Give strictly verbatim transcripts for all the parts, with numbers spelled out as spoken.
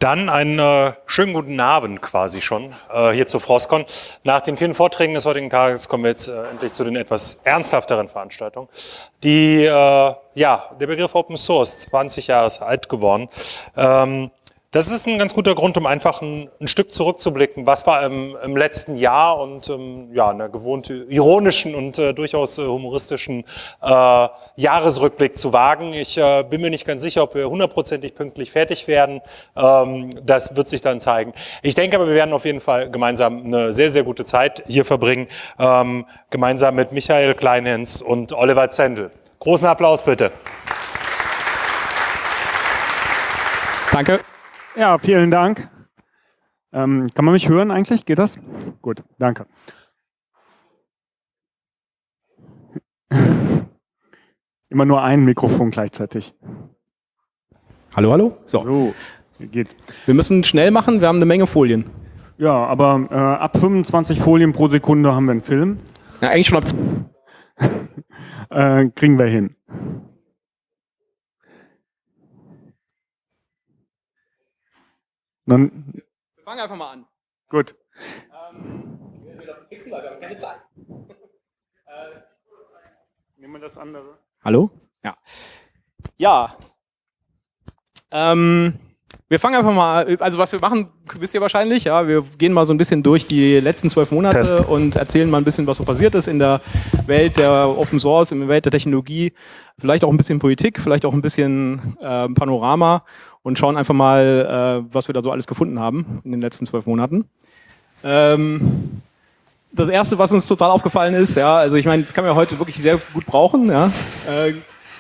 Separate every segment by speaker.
Speaker 1: Dann einen äh, schönen guten Abend quasi schon äh, hier zu Frostcon. Nach den vielen Vorträgen des heutigen Tages kommen wir jetzt äh, endlich zu den etwas ernsthafteren Veranstaltungen. Die, äh, ja, der Begriff Open Source, zwanzig Jahre alt geworden. Ähm, Das ist ein ganz guter Grund, um einfach ein, ein Stück zurückzublicken. Was war im, im letzten Jahr und ähm, ja, einer gewohnt ironischen und äh, durchaus äh, humoristischen äh, Jahresrückblick zu wagen. Ich äh, bin mir nicht ganz sicher, ob wir hundertprozentig pünktlich fertig werden. Ähm, das wird sich dann zeigen. Ich denke aber, wir werden auf jeden Fall gemeinsam eine sehr, sehr gute Zeit hier verbringen. Ähm, gemeinsam mit Michael Kleinhens und Oliver Zendel. Großen Applaus bitte.
Speaker 2: Danke. Ja, vielen Dank. Ähm, kann man mich hören eigentlich? Geht das? Gut, danke. Immer nur ein Mikrofon gleichzeitig.
Speaker 3: Hallo, hallo?
Speaker 2: So, so geht.
Speaker 3: Wir müssen schnell machen, wir haben eine Menge Folien.
Speaker 2: Ja, aber äh, ab fünfundzwanzig Folien pro Sekunde haben wir einen Film.
Speaker 3: Ja, eigentlich schon ab...
Speaker 2: äh, kriegen wir hin. Dann
Speaker 3: wir fangen einfach mal an.
Speaker 2: Gut.
Speaker 3: Ähm, wir lassen fixen, weil wir haben keine Zeit. äh,
Speaker 2: Nehmen wir das andere.
Speaker 3: Hallo? Ja. Ja. Ähm, wir fangen einfach mal, also was wir machen, wisst ihr wahrscheinlich, ja, wir gehen mal so ein bisschen durch die letzten zwölf Monate
Speaker 1: Test.
Speaker 3: und erzählen mal ein bisschen, was so passiert ist in der Welt der Open Source, in der Welt der Technologie, vielleicht auch ein bisschen Politik, vielleicht auch ein bisschen äh, Panorama und schauen einfach mal, äh, was wir da so alles gefunden haben in den letzten zwölf Monaten. Ähm, das erste, was uns total aufgefallen ist, ja, also ich meine, das kann man ja heute wirklich sehr gut brauchen, ja. Äh,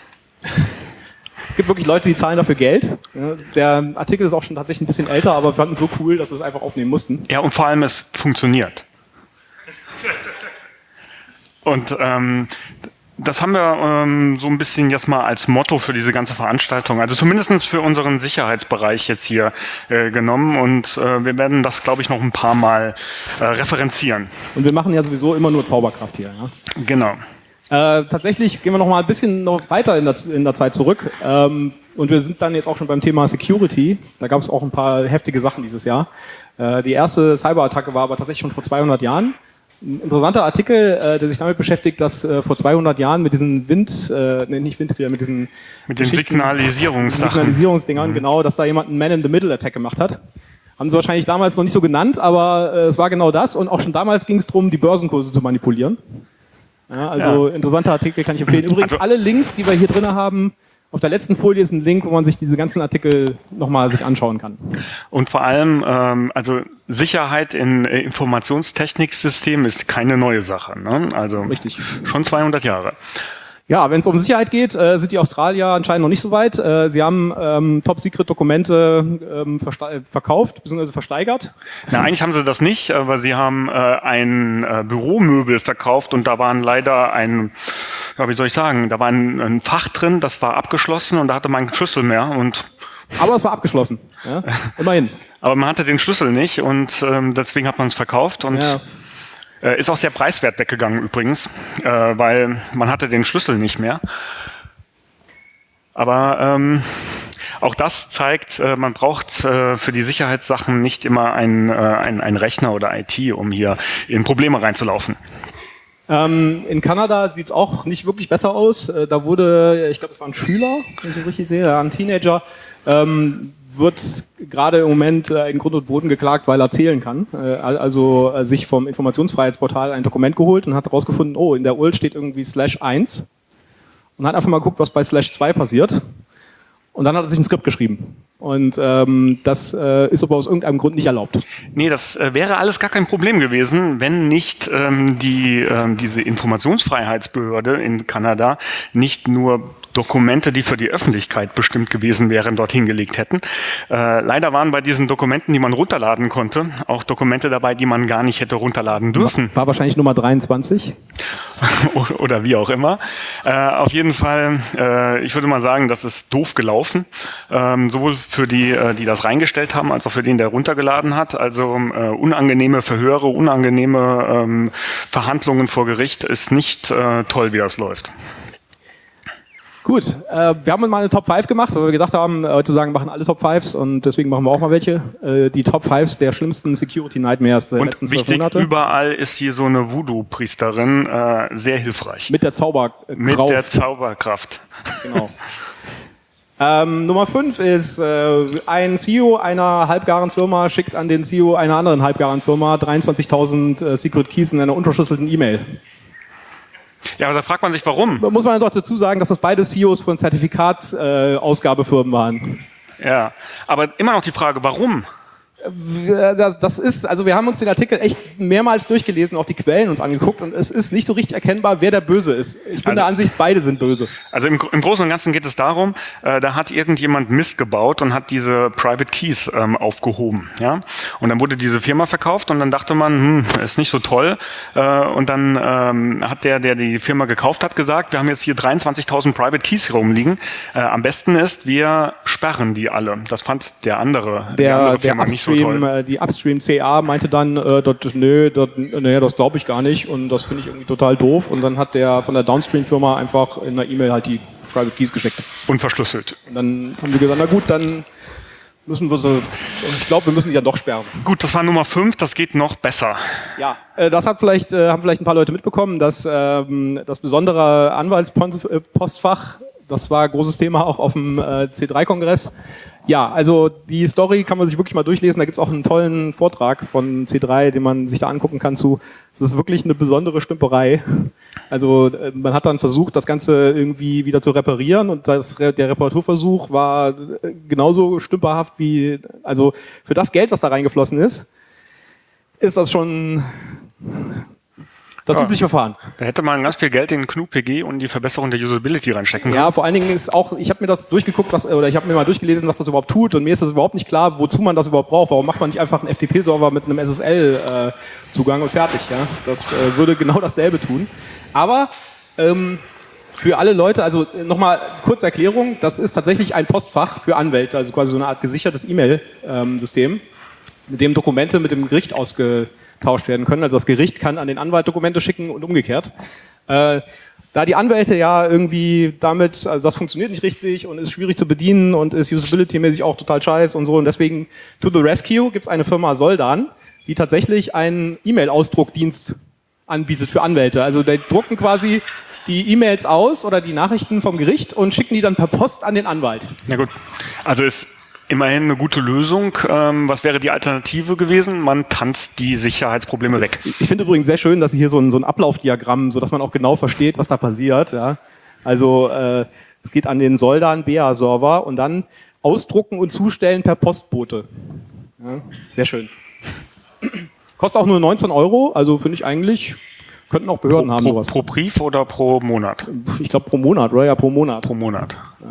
Speaker 3: Es gibt wirklich Leute, die zahlen dafür Geld. Ja, der Artikel ist auch schon tatsächlich ein bisschen älter, aber wir fanden es so cool, dass wir es einfach aufnehmen mussten.
Speaker 4: Ja, und vor allem, es funktioniert. Und ähm, das haben wir ähm, so ein bisschen jetzt mal als Motto für diese ganze Veranstaltung, also zumindest für unseren Sicherheitsbereich jetzt hier äh, genommen. Und äh, wir werden das, glaube ich, noch ein paar Mal äh, referenzieren.
Speaker 3: Und wir machen ja sowieso immer nur Zauberkraft hier. Ja?
Speaker 4: Genau.
Speaker 3: Äh, tatsächlich gehen wir noch mal ein bisschen noch weiter in der, in der Zeit zurück. Ähm, und wir sind dann jetzt auch schon beim Thema Security. Da gab es auch ein paar heftige Sachen dieses Jahr. Äh, die erste Cyberattacke war aber tatsächlich schon vor zweihundert Jahren. Ein interessanter Artikel, äh, der sich damit beschäftigt, dass äh, vor zweihundert Jahren mit diesen Wind, äh, nee, nicht Windrädern, mit diesen
Speaker 4: mit den Signalisierungssachen.
Speaker 3: Signalisierungsdingern,
Speaker 4: mhm.
Speaker 3: genau, dass da jemand einen Man-in-the-Middle-Attack gemacht hat. Haben sie wahrscheinlich damals noch nicht so genannt, aber äh, es war genau das. Und auch schon damals ging es darum, die Börsenkurse zu manipulieren. Ja, also ja. Interessanter Artikel, kann ich empfehlen. Übrigens, also, alle Links, die wir hier drin haben, auf der letzten Folie ist ein Link, wo man sich diese ganzen Artikel nochmal sich anschauen kann.
Speaker 4: Und vor allem, ähm, also Sicherheit in äh, Informationstechniksystemen ist keine neue Sache. Ne? Also
Speaker 3: richtig.
Speaker 4: Schon zweihundert Jahre.
Speaker 3: Ja, wenn es um Sicherheit geht, äh, sind die Australier anscheinend noch nicht so weit. Äh, sie haben ähm, Top-Secret-Dokumente ähm, verkauft bzw. versteigert.
Speaker 4: Na, eigentlich haben sie das nicht, aber sie haben äh, ein äh, Büromöbel verkauft und da waren leider ein, ja, wie soll ich sagen, da war ein, ein Fach drin, das war abgeschlossen und da hatte man keinen Schlüssel mehr. Und
Speaker 3: aber es war abgeschlossen, ja? Immerhin.
Speaker 4: Aber man hatte den Schlüssel nicht und ähm, deswegen hat man es verkauft und
Speaker 3: ja.
Speaker 4: Ist auch sehr preiswert weggegangen übrigens, äh, weil man hatte den Schlüssel nicht mehr. Aber ähm, auch das zeigt, äh, man braucht äh, für die Sicherheitssachen nicht immer ein, äh, ein, ein Rechner oder I T, um hier in Probleme reinzulaufen.
Speaker 3: Ähm, in Kanada sieht es auch nicht wirklich besser aus. Äh, da wurde, ich glaube, es war ein Schüler, wenn ich das richtig sehe, ein Teenager, ähm, wird gerade im Moment äh, in Grund und Boden geklagt, weil er zählen kann. Äh, also äh, sich vom Informationsfreiheitsportal ein Dokument geholt und hat herausgefunden, oh, in der U R L steht irgendwie slash eins und hat einfach mal geguckt, was bei slash zwei passiert. Und dann hat er sich ein Skript geschrieben. Und ähm, das äh, ist aber aus irgendeinem Grund nicht erlaubt.
Speaker 4: Nee, das äh, wäre alles gar kein Problem gewesen, wenn nicht ähm, die, ähm, diese Informationsfreiheitsbehörde in Kanada nicht nur Dokumente, die für die Öffentlichkeit bestimmt gewesen wären, dort hingelegt hätten. Äh, leider waren bei diesen Dokumenten, die man runterladen konnte, auch Dokumente dabei, die man gar nicht hätte runterladen dürfen.
Speaker 3: War wahrscheinlich Nummer dreiundzwanzig.
Speaker 4: Oder wie auch immer. Äh, auf jeden Fall, äh, ich würde mal sagen, das ist doof gelaufen. Ähm, sowohl für die, äh, die das reingestellt haben, als auch für den, der runtergeladen hat. Also äh, unangenehme Verhöre, unangenehme ähm, Verhandlungen vor Gericht ist nicht äh, toll, wie das läuft.
Speaker 3: Gut, äh, wir haben mal eine Top fünf gemacht, weil wir gedacht haben, heutzutage machen alle Top fünfs und deswegen machen wir auch mal welche. Äh, die Top fünf der schlimmsten Security Nightmares der
Speaker 4: und
Speaker 3: letzten zwölf
Speaker 4: wichtig,
Speaker 3: Monate.
Speaker 4: Überall ist hier so eine Voodoo-Priesterin äh, sehr hilfreich.
Speaker 3: Mit der Zauberkraft.
Speaker 4: Mit der Zauberkraft.
Speaker 3: Genau. ähm, Nummer fünf ist, äh, ein C E O einer halbgaren Firma schickt an den C E O einer anderen halbgaren Firma dreiundzwanzigtausend äh, Secret Keys in einer unverschlüsselten E-Mail.
Speaker 4: Ja, aber da fragt man sich, warum?
Speaker 3: Da muss man doch dazu sagen, dass das beide C E Os von Zertifikatsausgabefirmen äh, waren.
Speaker 4: Ja, aber immer noch die Frage, warum?
Speaker 3: Das ist, also wir haben uns den Artikel echt mehrmals durchgelesen, auch die Quellen uns angeguckt und es ist nicht so richtig erkennbar, wer der Böse ist. Ich bin
Speaker 4: also,
Speaker 3: der Ansicht, beide sind böse.
Speaker 4: Also im, im Großen und Ganzen geht es darum, äh, da hat irgendjemand Mist gebaut und hat diese Private Keys ähm, aufgehoben. Ja? Und dann wurde diese Firma verkauft und dann dachte man, hm, ist nicht so toll. Äh, und dann ähm, hat der, der die Firma gekauft hat, gesagt, wir haben jetzt hier dreiundzwanzigtausend Private Keys rumliegen. Äh, am besten ist, wir sperren die alle. Das fand der andere,
Speaker 3: Der,
Speaker 4: die andere
Speaker 3: der
Speaker 4: Firma nicht so toll.
Speaker 3: Die Upstream C A meinte dann, äh, dat, nö, dat, nee, das glaube ich gar nicht und das finde ich irgendwie total doof. Und dann hat der von der Downstream-Firma einfach in einer E-Mail halt die Private Keys geschickt.
Speaker 4: Unverschlüsselt.
Speaker 3: Und dann haben die gesagt, na gut, dann müssen wir sie, ich glaube, wir müssen die ja doch sperren.
Speaker 4: Gut, das war Nummer fünf, das geht noch besser.
Speaker 3: Ja, äh, das hat vielleicht, äh, haben vielleicht ein paar Leute mitbekommen, dass ähm, das besondere Anwaltspostfach, das war ein großes Thema auch auf dem äh, C drei Kongress. Ja, also die Story kann man sich wirklich mal durchlesen. Da gibt es auch einen tollen Vortrag von C drei, den man sich da angucken kann zu. Es ist wirklich eine besondere Stümperei. Also man hat dann versucht, das Ganze irgendwie wieder zu reparieren und das, der Reparaturversuch war genauso stümperhaft wie, also für das Geld, was da reingeflossen ist, ist das schon das
Speaker 4: ja.
Speaker 3: übliche Verfahren.
Speaker 4: Da hätte man ganz viel Geld in den G N U P G und die Verbesserung der Usability reinstecken können.
Speaker 3: Ja, vor allen Dingen ist auch, ich habe mir das durchgeguckt, was, oder ich habe mir mal durchgelesen, was das überhaupt tut und mir ist das überhaupt nicht klar, wozu man das überhaupt braucht. Warum macht man nicht einfach einen F T P-Server mit einem S S L-Zugang äh, und fertig? Ja? Das äh, würde genau dasselbe tun. Aber ähm, für alle Leute, also nochmal kurze Erklärung, das ist tatsächlich ein Postfach für Anwälte, also quasi so eine Art gesichertes E-Mail-System, mit dem Dokumente mit dem Gericht ausgetauscht werden können. Also das Gericht kann an den Anwalt Dokumente schicken und umgekehrt. Äh, da die Anwälte ja irgendwie damit, also das funktioniert nicht richtig und ist schwierig zu bedienen und ist usability-mäßig auch total scheiß und so. Und deswegen, to the rescue, gibt es eine Firma Soldan, die tatsächlich einen E-Mail-Ausdruckdienst anbietet für Anwälte. Also die drucken quasi die E-Mails aus oder die Nachrichten vom Gericht und schicken die dann per Post an den Anwalt.
Speaker 4: Na gut, also ist immerhin eine gute Lösung. Ähm, was wäre die Alternative gewesen? Man tanzt die Sicherheitsprobleme weg.
Speaker 3: Ich finde übrigens sehr schön, dass Sie hier so ein, so ein Ablaufdiagramm, sodass man auch genau versteht, was da passiert. Ja. Also äh, es geht an den Soldan B A-Server und dann ausdrucken und zustellen per Postbote. Ja, sehr schön. Kostet auch nur neunzehn Euro, also finde ich eigentlich, könnten auch Behörden
Speaker 4: pro,
Speaker 3: haben
Speaker 4: pro,
Speaker 3: sowas.
Speaker 4: Pro Brief oder pro Monat?
Speaker 3: Ich glaube pro Monat, oder? Ja, pro Monat.
Speaker 4: Pro Monat.
Speaker 3: Ja.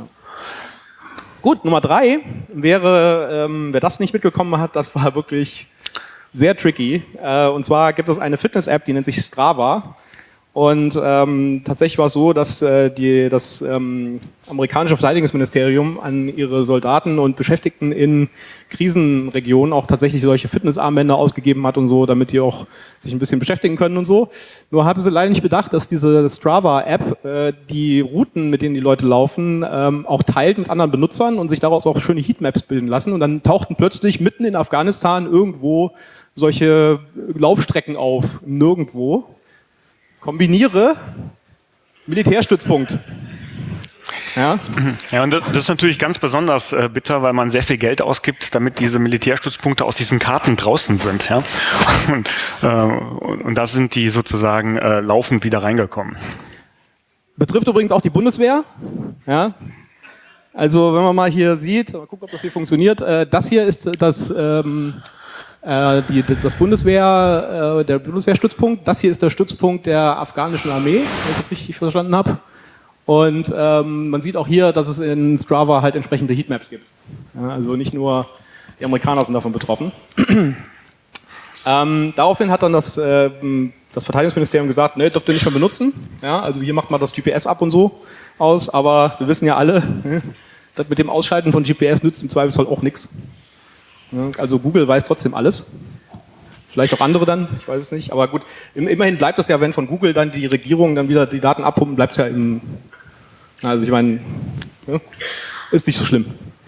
Speaker 3: Gut, Nummer drei wäre, ähm, wer das nicht mitbekommen hat, das war wirklich sehr tricky. Äh, und zwar gibt es eine Fitness-App, die nennt sich Strava. Und ähm, tatsächlich war es so, dass äh, die, das ähm, amerikanische Verteidigungsministerium an ihre Soldaten und Beschäftigten in Krisenregionen auch tatsächlich solche Fitnessarmbänder ausgegeben hat und so, damit die auch sich ein bisschen beschäftigen können und so. Nur haben sie leider nicht bedacht, dass diese Strava-App äh, die Routen, mit denen die Leute laufen, ähm, auch teilt mit anderen Benutzern und sich daraus auch schöne Heatmaps bilden lassen. Und dann tauchten plötzlich mitten in Afghanistan irgendwo solche Laufstrecken auf, nirgendwo. Kombiniere Militärstützpunkt. Ja,
Speaker 4: ja und das, das ist natürlich ganz besonders äh, bitter, weil man sehr viel Geld ausgibt, damit diese Militärstützpunkte aus diesen Karten draußen sind. Ja? Und, äh, und, und da sind die sozusagen äh, laufend wieder reingekommen.
Speaker 3: Betrifft übrigens auch die Bundeswehr. Ja. Also wenn man mal hier sieht, mal gucken, ob das hier funktioniert. Äh, das hier ist das... Ähm, Die, das Bundeswehr, der Bundeswehrstützpunkt, das hier ist der Stützpunkt der afghanischen Armee, wenn ich das richtig verstanden habe. Und ähm, man sieht auch hier, dass es in Strava halt entsprechende Heatmaps gibt. Ja, also nicht nur die Amerikaner sind davon betroffen. ähm, daraufhin hat dann das, äh, das Verteidigungsministerium gesagt, ne, dürft ihr nicht mehr benutzen. Ja, also hier macht man das G P S ab und so aus, aber wir wissen ja alle, das mit dem Ausschalten von G P S nützt im Zweifelsfall auch nichts. Also Google weiß trotzdem alles. Vielleicht auch andere dann, ich weiß es nicht. Aber gut, immerhin bleibt das ja, wenn von Google dann die Regierung dann wieder die Daten abpumpen, bleibt es ja im, Also ich meine, ja, ist nicht so schlimm.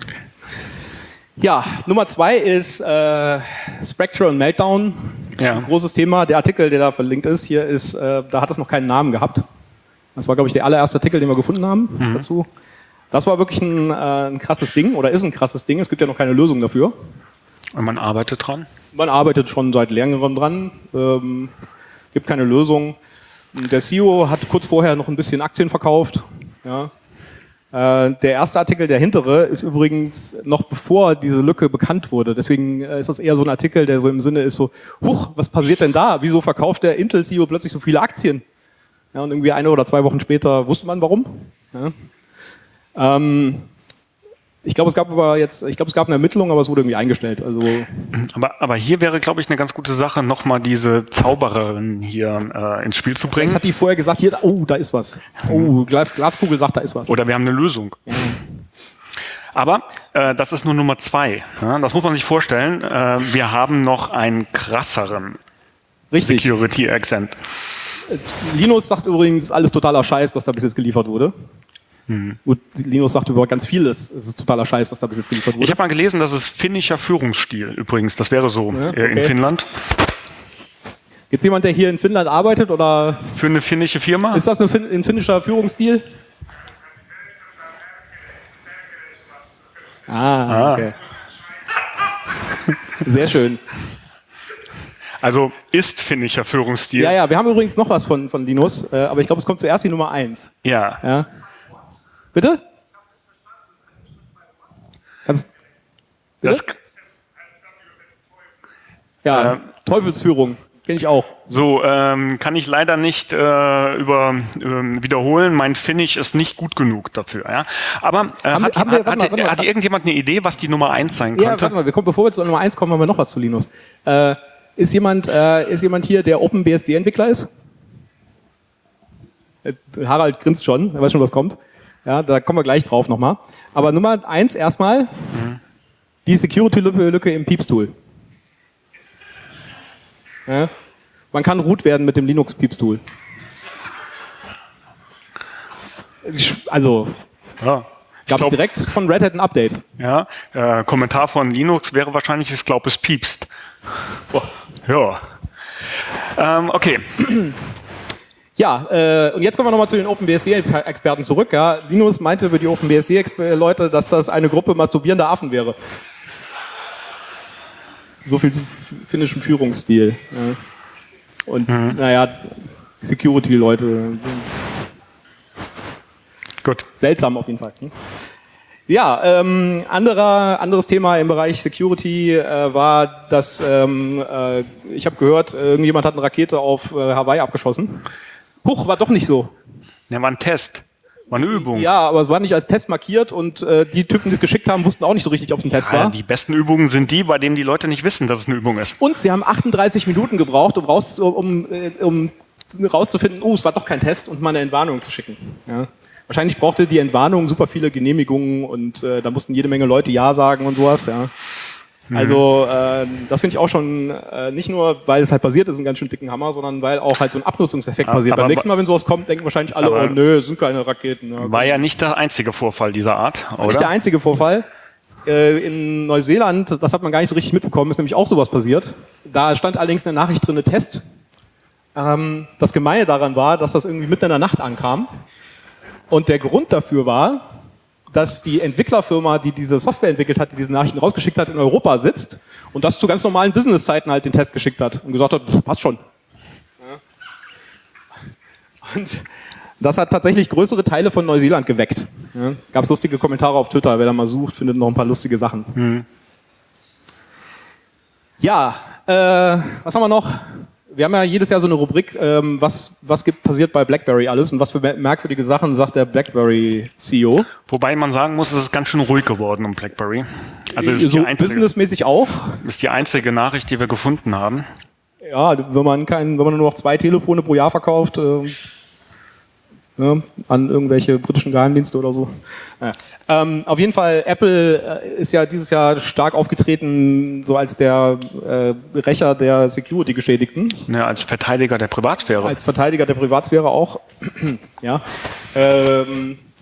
Speaker 3: Ja, Nummer zwei ist äh, Spectre und Meltdown.
Speaker 4: Ja.
Speaker 3: Ein großes Thema. Der Artikel, der da verlinkt ist, hier ist, äh, da hat es noch keinen Namen gehabt. Das war, glaube ich, der allererste Artikel, den wir gefunden haben mhm. dazu. Das war wirklich ein, äh, ein krasses Ding oder ist ein krasses Ding. Es gibt ja noch keine Lösung dafür.
Speaker 4: Und man arbeitet dran?
Speaker 3: Man arbeitet schon seit längerem dran. Ähm, gibt keine Lösung. Der C E O hat kurz vorher noch ein bisschen Aktien verkauft. Ja. Äh, der erste Artikel, der hintere, ist übrigens noch bevor diese Lücke bekannt wurde. Deswegen äh, ist das eher so ein Artikel, der so im Sinne ist so, huch, was passiert denn da? Wieso verkauft der Intel-C E O plötzlich so viele Aktien? Ja, und irgendwie eine oder zwei Wochen später wusste man warum. Ja. Ähm, ich glaube, es gab aber jetzt, ich glaube, es gab eine Ermittlung, aber es wurde irgendwie eingestellt. Also
Speaker 4: aber, aber hier wäre, glaube ich, eine ganz gute Sache, nochmal diese Zaubererin hier äh, ins Spiel zu bringen.
Speaker 3: Vielleicht hat die vorher gesagt, hier, oh, da ist was. Oh, Glas, Glaskugel sagt, da ist was.
Speaker 4: Oder wir haben eine Lösung. Ja. Aber äh, das ist nur Nummer zwei. Ja, das muss man sich vorstellen. Äh, wir haben noch einen krasseren
Speaker 3: Richtig.
Speaker 4: Security Accent.
Speaker 3: Linus sagt übrigens, alles totaler Scheiß, was da bis jetzt geliefert wurde. Hm. Gut, Linus sagt über ganz vieles, es ist totaler Scheiß, was da bis jetzt geliefert wurde.
Speaker 4: Ich habe mal gelesen, das ist finnischer Führungsstil übrigens. Das wäre so
Speaker 3: ja,
Speaker 4: okay. in Finnland.
Speaker 3: Gibt es jemand, der hier in Finnland arbeitet? Oder
Speaker 4: für eine finnische Firma?
Speaker 3: Ist das ein, fin ein finnischer Führungsstil? Ah, okay. Ah. Sehr schön.
Speaker 4: Also ist finnischer Führungsstil.
Speaker 3: Ja, ja, wir haben übrigens noch was von, von Linus, äh, aber ich glaube, es kommt zuerst die Nummer eins.
Speaker 4: Ja.
Speaker 3: ja. Bitte? Kannst, bitte? Das, ja, äh, Teufelsführung, kenne ich auch.
Speaker 4: So, ähm, kann ich leider nicht äh, über, äh, wiederholen. Mein Finnisch ist nicht gut genug dafür. Ja? Aber äh,
Speaker 3: haben
Speaker 4: hat,
Speaker 3: wir, haben wir,
Speaker 4: hat,
Speaker 3: mal, mal,
Speaker 4: hat mal, irgendjemand eine Idee, was die Nummer eins sein
Speaker 3: ja,
Speaker 4: könnte?
Speaker 3: Warte mal, wir kommen, bevor wir zur Nummer eins kommen, haben wir noch was zu Linus. Äh, ist, jemand, äh, ist jemand hier, der OpenBSD-Entwickler ist? Äh, Harald grinst schon, er weiß schon, was kommt. Ja, da kommen wir gleich drauf nochmal. Aber Nummer eins erstmal, mhm. die Security-Lücke im Pieps-Tool. Ja, man kann root werden mit dem Linux-Pieps-Tool. Also,
Speaker 4: ja,
Speaker 3: gab es direkt von Red Hat ein Update.
Speaker 4: Ja, äh, Kommentar von Linux wäre wahrscheinlich, ich glaube, es piepst. Oh. Ja. Ähm, okay.
Speaker 3: Ja, äh, und jetzt kommen wir nochmal zu den OpenBSD-Experten zurück. Ja. Linus meinte über die OpenBSD-Leute, dass das eine Gruppe masturbierender Affen wäre. So viel zu finnischem Führungsstil. Ja. Und mhm. naja, Security-Leute.
Speaker 4: Gut.
Speaker 3: Seltsam auf jeden Fall. Hm? Ja, ähm, anderer, anderes Thema im Bereich Security äh, war, dass ähm, äh, ich habe gehört, irgendjemand hat eine Rakete auf äh, Hawaii abgeschossen. Huch, war doch nicht so.
Speaker 4: Ja, war ein Test. War eine Übung.
Speaker 3: Ja, aber es war nicht als Test markiert und äh, die Typen, die es geschickt haben, wussten auch nicht so richtig, ob es ein Test
Speaker 4: ja,
Speaker 3: war.
Speaker 4: Die besten Übungen sind die, bei denen die Leute nicht wissen, dass es eine Übung ist.
Speaker 3: Und sie haben achtunddreißig Minuten gebraucht, um, raus, um, um rauszufinden, oh, es war doch kein Test und mal eine Entwarnung zu schicken. Ja. Wahrscheinlich brauchte die Entwarnung super viele Genehmigungen und äh, da mussten jede Menge Leute Ja sagen und sowas. Ja. Also äh, das finde ich auch schon, äh, nicht nur, weil es halt passiert ist, einen ganz schön dicken Hammer, sondern weil auch halt so ein Abnutzungseffekt
Speaker 4: aber,
Speaker 3: passiert.
Speaker 4: Aber,
Speaker 3: Beim nächsten Mal, wenn sowas kommt, denken wahrscheinlich alle, oh nö, es sind keine Raketen. Ja,
Speaker 4: war ja nicht der einzige Vorfall dieser Art, oder?
Speaker 3: Nicht der einzige Vorfall. Äh, in Neuseeland, das hat man gar nicht so richtig mitbekommen, ist nämlich auch sowas passiert. Da stand allerdings eine Nachricht drin, eine Test. Ähm, das Gemeine daran war, dass das irgendwie mitten in der Nacht ankam. Und der Grund dafür war, dass die Entwicklerfirma, die diese Software entwickelt hat, die diese Nachrichten rausgeschickt hat, in Europa sitzt und das zu ganz normalen Businesszeiten halt den Test geschickt hat und gesagt hat, passt schon. Ja. Und das hat tatsächlich größere Teile von Neuseeland geweckt. Ja. Gab es lustige Kommentare auf Twitter, wer da mal sucht, findet noch ein paar lustige Sachen. Mhm. Ja, äh, was haben wir noch? Wir haben ja jedes Jahr so eine Rubrik, ähm, was, was gibt, passiert bei BlackBerry alles und was für merkwürdige Sachen sagt der BlackBerry-C E O.
Speaker 4: Wobei man sagen muss, es ist ganz schön ruhig geworden um BlackBerry. Also es ist
Speaker 3: so
Speaker 4: die einzige,
Speaker 3: businessmäßig auch.
Speaker 4: Ist die einzige Nachricht, die wir gefunden haben.
Speaker 3: Ja, wenn man, kein, wenn man nur noch zwei Telefone pro Jahr verkauft, äh, ne, an irgendwelche britischen Geheimdienste oder so. Naja. Ähm, auf jeden Fall, Apple äh, ist ja dieses Jahr stark aufgetreten, so als der äh, Rächer der Security-Geschädigten.
Speaker 4: Ja, als Verteidiger der Privatsphäre.
Speaker 3: Als Verteidiger der Privatsphäre auch. Ja. Ähm,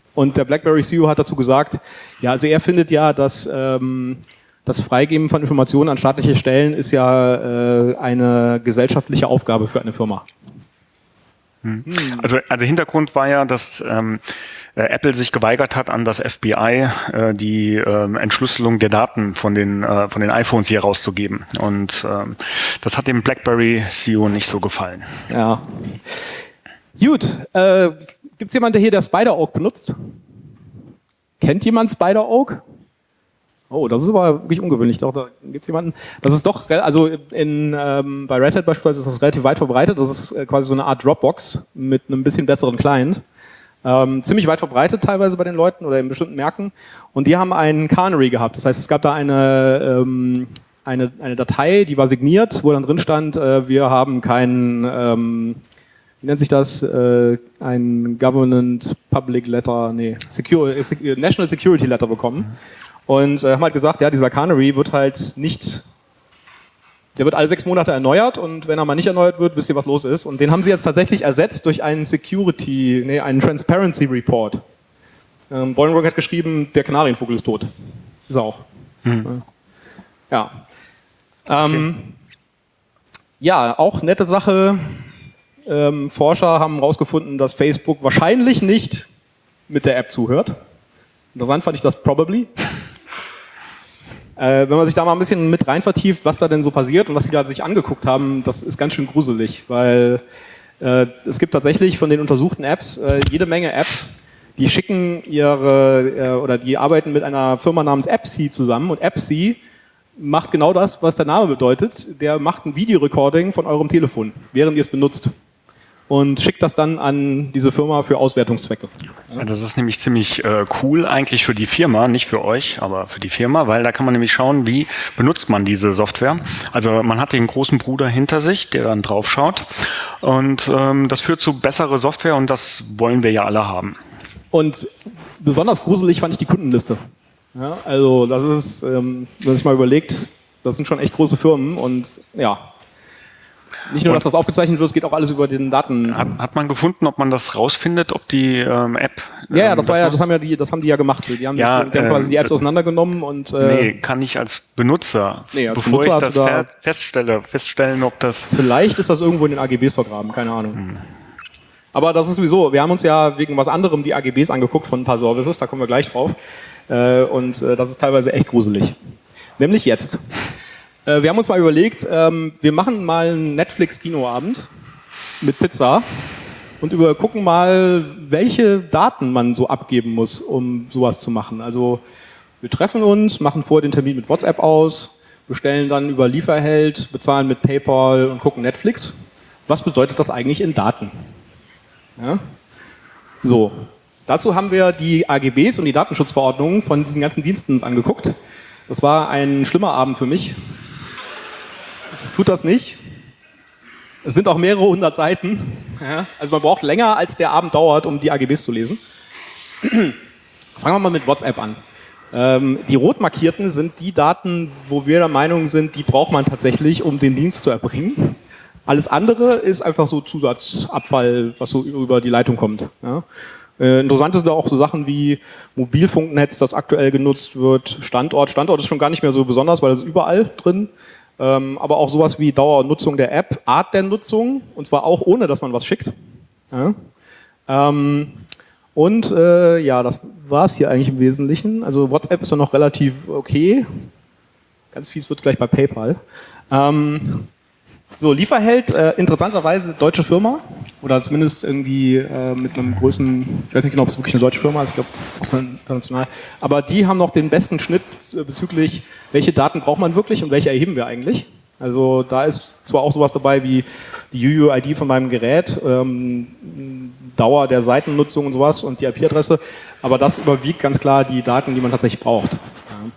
Speaker 3: Und der BlackBerry C E O hat dazu gesagt, ja, also er findet ja, dass ähm, das Freigeben von Informationen an staatliche Stellen ist ja äh, eine gesellschaftliche Aufgabe für eine Firma.
Speaker 4: Hm. Also, also Hintergrund war ja, dass ähm, äh, Apple sich geweigert hat, an das F B I äh, die ähm, Entschlüsselung der Daten von den äh, von den iPhones hier rauszugeben. Und ähm, das hat dem BlackBerry C E O nicht so gefallen.
Speaker 3: Ja. Gut. Äh, Gibt es jemanden, der hier der Spider-Oak benutzt? Kennt jemand Spider-Oak? Oh, das ist aber wirklich ungewöhnlich. Doch, da gibt es jemanden. Das ist doch, also in, ähm, bei Red Hat beispielsweise ist das relativ weit verbreitet. Das ist äh, quasi so eine Art Dropbox mit einem bisschen besseren Client. Ähm, ziemlich weit verbreitet teilweise bei den Leuten oder in bestimmten Märkten. Und die haben einen Canary gehabt. Das heißt, es gab da eine, ähm, eine, eine Datei, die war signiert, wo dann drin stand, äh, wir haben keinen, ähm, wie nennt sich das, äh, ein Government Public Letter, nee, Secure, äh, National Security Letter bekommen. Und äh, haben halt gesagt, ja, dieser Canary wird halt nicht, der wird alle sechs Monate erneuert und wenn er mal nicht erneuert wird, wisst ihr, was los ist. Und den haben sie jetzt tatsächlich ersetzt durch einen Security, nee, einen Transparency Report. Ähm, Bolingbroke hat geschrieben, der Kanarienvogel ist tot. Ist er auch. Mhm. Ja. Ähm, okay. Ja, auch nette Sache. Ähm, Forscher haben herausgefunden, dass Facebook wahrscheinlich nicht mit der App zuhört. Interessant fand ich das probably. Äh, wenn man sich da mal ein bisschen mit rein vertieft, was da denn so passiert und was die da sich angeguckt haben, das ist ganz schön gruselig, weil äh, es gibt tatsächlich von den untersuchten Apps äh, jede Menge Apps, die schicken ihre äh, oder die arbeiten mit einer Firma namens AppSee zusammen und AppSee macht genau das, was der Name bedeutet. Der macht ein Videorecording von eurem Telefon, während ihr es benutzt. Und schickt das dann an diese Firma für Auswertungszwecke.
Speaker 4: Ja, das ist nämlich ziemlich äh, cool eigentlich für die Firma, nicht für euch, aber für die Firma, weil da kann man nämlich schauen, wie benutzt man diese Software. Also man hat den großen Bruder hinter sich, der dann drauf schaut und ähm, das führt zu bessere Software und das wollen wir ja alle haben.
Speaker 3: Und besonders gruselig fand ich die Kundenliste. Ja, also das ist, ähm, wenn man sich mal überlegt, das sind schon echt große Firmen und ja, nicht nur, dass das aufgezeichnet wird, es geht auch alles über den Daten.
Speaker 4: Hat, hat man gefunden, ob man das rausfindet, ob die ähm, App... Ähm,
Speaker 3: ja, ja, das, war ja das, haben ja die, das haben die ja gemacht. Die haben,
Speaker 4: ja,
Speaker 3: die, die haben quasi die Apps auseinandergenommen und...
Speaker 4: Äh, nee, kann ich als Benutzer,
Speaker 3: nee, als
Speaker 4: bevor
Speaker 3: Benutzer
Speaker 4: ich das da feststelle, feststellen, ob das...
Speaker 3: Vielleicht ist das irgendwo in den A G Bs vergraben, keine Ahnung. Hm. Aber das ist sowieso, wir haben uns ja wegen was anderem die A G Bs angeguckt von ein paar Services, da kommen wir gleich drauf. Äh, und äh, das ist teilweise echt gruselig. Nämlich jetzt. Wir haben uns mal überlegt, wir machen mal einen Netflix-Kinoabend mit Pizza und über, gucken mal, welche Daten man so abgeben muss, um sowas zu machen. Also wir treffen uns, machen vorher den Termin mit WhatsApp aus, bestellen dann über Lieferheld, bezahlen mit PayPal und gucken Netflix. Was bedeutet das eigentlich in Daten? Ja? So, dazu haben wir die A G Bs und die Datenschutzverordnungen von diesen ganzen Diensten uns angeguckt. Das war ein schlimmer Abend für mich. Tut das nicht. Es sind auch mehrere hundert Seiten. Ja, also man braucht länger, als der Abend dauert, um die A G Bs zu lesen. Fangen wir mal mit WhatsApp an. Ähm, die rot markierten sind die Daten, wo wir der Meinung sind, die braucht man tatsächlich, um den Dienst zu erbringen. Alles andere ist einfach so Zusatzabfall, was so über die Leitung kommt. Ja. Äh, interessant sind da auch so Sachen wie Mobilfunknetz, das aktuell genutzt wird, Standort. Standort ist schon gar nicht mehr so besonders, weil das ist überall drin. Ähm, aber auch sowas wie Dauernutzung der App, Art der Nutzung, und zwar auch ohne, dass man was schickt. Ja. Ähm, und äh, ja, das war es hier eigentlich im Wesentlichen. Also WhatsApp ist ja noch relativ okay. Ganz fies wird es gleich bei PayPal. Ähm, so, Lieferheld, äh, interessanterweise deutsche Firma. Oder zumindest irgendwie äh, mit einem großen, ich weiß nicht genau, ob es wirklich eine deutsche Firma ist, ich glaube, das ist auch international. Aber die haben noch den besten Schnitt bezüglich, welche Daten braucht man wirklich und welche erheben wir eigentlich. Also da ist zwar auch sowas dabei wie die U U I D von meinem Gerät, ähm, Dauer der Seitennutzung und sowas und die I P-Adresse, aber das überwiegt ganz klar die Daten, die man tatsächlich braucht. Ja.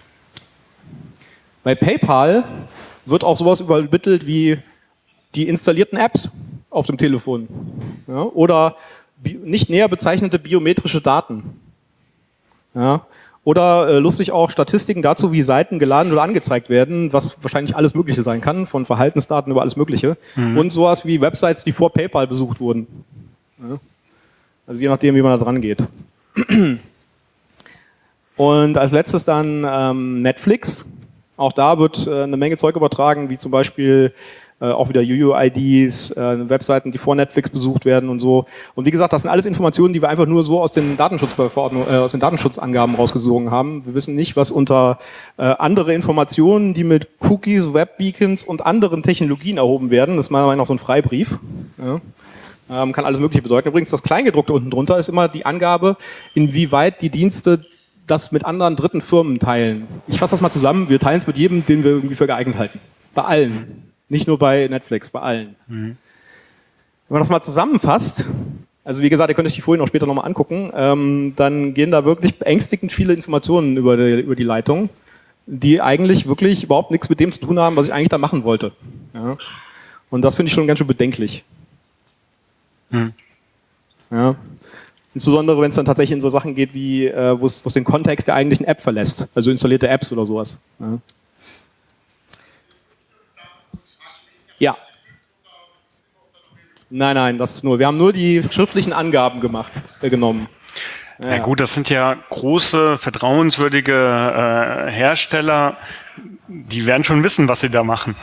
Speaker 3: Bei PayPal wird auch sowas übermittelt wie die installierten Apps auf dem Telefon, ja, oder nicht näher bezeichnete biometrische Daten. Ja, oder äh, lustig auch Statistiken dazu, wie Seiten geladen oder angezeigt werden, was wahrscheinlich alles Mögliche sein kann, von Verhaltensdaten über alles Mögliche. Mhm. Und sowas wie Websites, die vor PayPal besucht wurden. Ja. Also je nachdem, wie man da dran geht. Und als letztes dann ähm, Netflix. Auch da wird äh, eine Menge Zeug übertragen, wie zum Beispiel äh, auch wieder U U I Ds, äh, Webseiten, die vor Netflix besucht werden und so. Und wie gesagt, das sind alles Informationen, die wir einfach nur so aus den Datenschutzverordnungen, äh, aus den Datenschutzangaben rausgesogen haben. Wir wissen nicht, was unter äh, andere Informationen, die mit Cookies, Webbeacons und anderen Technologien erhoben werden. Das ist meiner Meinung nach so ein Freibrief. Ja. Ähm, kann alles Mögliche bedeuten. Übrigens, das Kleingedruckte unten drunter ist immer die Angabe, inwieweit die Dienste das mit anderen dritten Firmen teilen. Ich fasse das mal zusammen. Wir teilen es mit jedem, den wir irgendwie für geeignet halten. Bei allen. Nicht nur bei Netflix, bei allen. Mhm. Wenn man das mal zusammenfasst, also wie gesagt, ihr könnt euch die Folien auch später nochmal angucken, ähm, dann gehen da wirklich beängstigend viele Informationen über die, über die Leitung, die eigentlich wirklich überhaupt nichts mit dem zu tun haben, was ich eigentlich da machen wollte. Ja. Und das finde ich schon ganz schön bedenklich. Mhm. Ja. Insbesondere, wenn es dann tatsächlich in so Sachen geht, wie äh, wo es den Kontext der eigentlichen App verlässt, also installierte Apps oder sowas. Ja. Ja. Nein, nein, das ist nur. Wir haben nur die schriftlichen Angaben gemacht, äh, genommen.
Speaker 4: Ja. Ja gut, das sind ja große, vertrauenswürdige äh, Hersteller, die werden schon wissen, was sie da machen.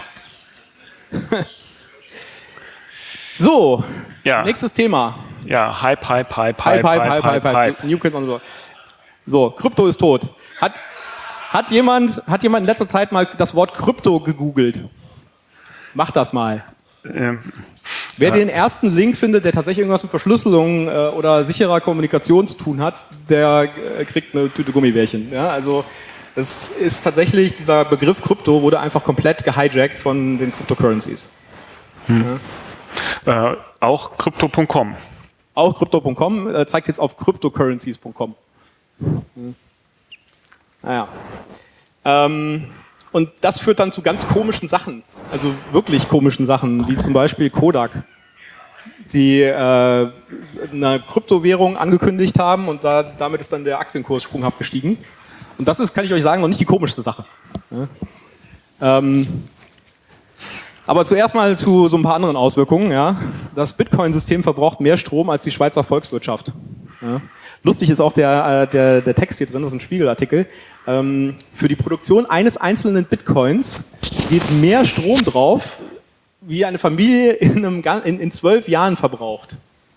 Speaker 3: So,
Speaker 4: ja.
Speaker 3: Nächstes Thema.
Speaker 4: Ja, Hype, Hype, Hype,
Speaker 3: Hype, Hype, Hype, Hype, Hype. Hype. New Kid und so. So, Krypto ist tot. Hat, hat, jemand, hat jemand in letzter Zeit mal das Wort Krypto gegoogelt? Macht das mal. Ähm, Wer ja. den ersten Link findet, der tatsächlich irgendwas mit Verschlüsselung äh, oder sicherer Kommunikation zu tun hat, der äh, kriegt eine Tüte Gummibärchen. Ja, also es ist tatsächlich, dieser Begriff Krypto wurde einfach komplett gehijackt von den Cryptocurrencies.
Speaker 4: Hm. Ja. Äh, auch Crypto Punkt com.
Speaker 3: Auch Crypto Punkt com äh, zeigt jetzt auf Cryptocurrencies Punkt com. Hm. Naja. Ähm, und das führt dann zu ganz komischen Sachen. Also wirklich komischen Sachen, wie zum Beispiel Kodak, die äh, eine Kryptowährung angekündigt haben und da, damit ist dann der Aktienkurs sprunghaft gestiegen. Und das ist, kann ich euch sagen, noch nicht die komischste Sache. Ja. Ähm, aber zuerst mal zu so ein paar anderen Auswirkungen. Ja. Das Bitcoin-System verbraucht mehr Strom als die Schweizer Volkswirtschaft. Ja. Lustig ist auch der, der, der Text hier drin, das ist ein Spiegelartikel. Ähm, für die Produktion eines einzelnen Bitcoins geht mehr Strom drauf, wie eine Familie in, einem, in, in zwölf Jahren verbraucht.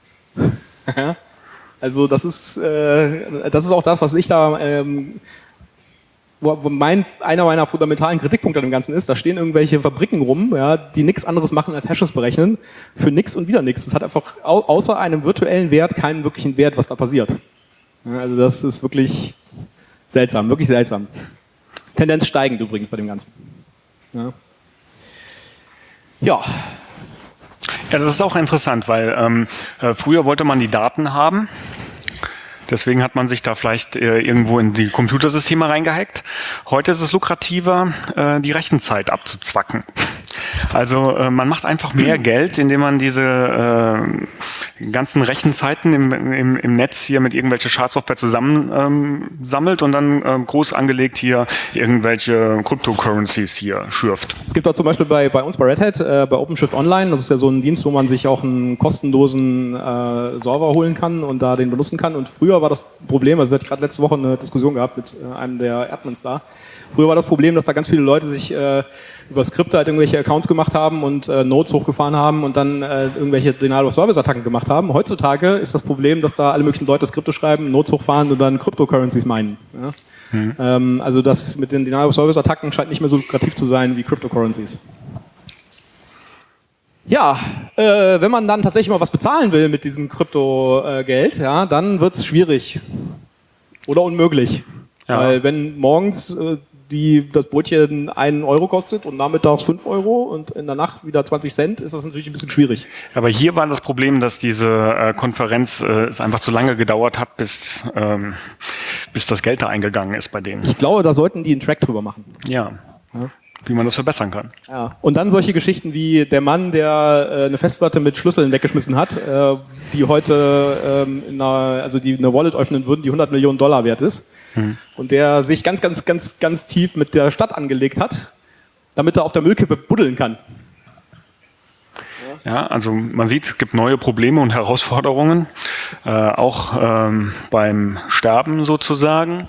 Speaker 3: Also das ist, äh, das ist auch das, was ich da, ähm, wo, wo mein, einer meiner fundamentalen Kritikpunkte an dem Ganzen ist, da stehen irgendwelche Fabriken rum, ja, die nichts anderes machen als Hashes berechnen, für nichts und wieder nichts. Das hat einfach au außer einem virtuellen Wert keinen wirklichen Wert, was da passiert. Ja, also das ist wirklich seltsam, wirklich seltsam. Tendenz steigend übrigens bei dem Ganzen. Ja. Ja.
Speaker 4: Ja, das ist auch interessant, weil ähm, äh, früher wollte man die Daten haben. Deswegen hat man sich da vielleicht äh, irgendwo in die Computersysteme reingehackt. Heute ist es lukrativer, äh, die Rechenzeit abzuzwacken. Also äh, man macht einfach mehr Geld, indem man diese äh, ganzen Rechenzeiten im, im, im Netz hier mit irgendwelche Schadsoftware zusammen ähm, sammelt und dann äh, groß angelegt hier irgendwelche Cryptocurrencies hier schürft.
Speaker 3: Es gibt auch zum Beispiel bei, bei uns bei Red Hat, äh, bei OpenShift Online, das ist ja so ein Dienst, wo man sich auch einen kostenlosen äh, Server holen kann und da den benutzen kann. Und früher war das Problem, also ich hatte gerade letzte Woche eine Diskussion gehabt mit äh, einem der Admins da. Früher war das Problem, dass da ganz viele Leute sich äh, über Skripte halt irgendwelche Accounts gemacht haben und äh, Nodes hochgefahren haben und dann äh, irgendwelche Denial-of-Service-Attacken gemacht haben. Heutzutage ist das Problem, dass da alle möglichen Leute Skripte schreiben, Nodes hochfahren und dann Cryptocurrencies meinen. Ja? Mhm. Ähm, also das mit den Denial-of-Service-Attacken scheint nicht mehr so lukrativ zu sein wie Cryptocurrencies. Ja, äh, wenn man dann tatsächlich mal was bezahlen will mit diesem Krypto-Geld, ja, dann wird es schwierig oder unmöglich. Ja. Weil wenn morgens äh, die, das Brötchen einen Euro kostet und nachmittags fünf Euro und in der Nacht wieder zwanzig Cent, ist das natürlich ein bisschen schwierig.
Speaker 4: Aber hier war das Problem, dass diese äh, Konferenz äh, es einfach zu lange gedauert hat, bis, ähm, bis das Geld da eingegangen ist bei denen.
Speaker 3: Ich glaube, da sollten die einen Track drüber machen.
Speaker 4: Ja. Ja. Wie man das verbessern kann.
Speaker 3: Ja. Und dann solche Geschichten wie der Mann, der äh, eine Festplatte mit Schlüsseln weggeschmissen hat, äh, die heute ähm, in einer, also die eine Wallet öffnen würden, die hundert Millionen Dollar wert ist. Hm. Und der sich ganz, ganz, ganz, ganz tief mit der Stadt angelegt hat, damit er auf der Müllkippe buddeln kann.
Speaker 4: Ja, also man sieht, es gibt neue Probleme und Herausforderungen, äh, auch ähm, beim Sterben sozusagen.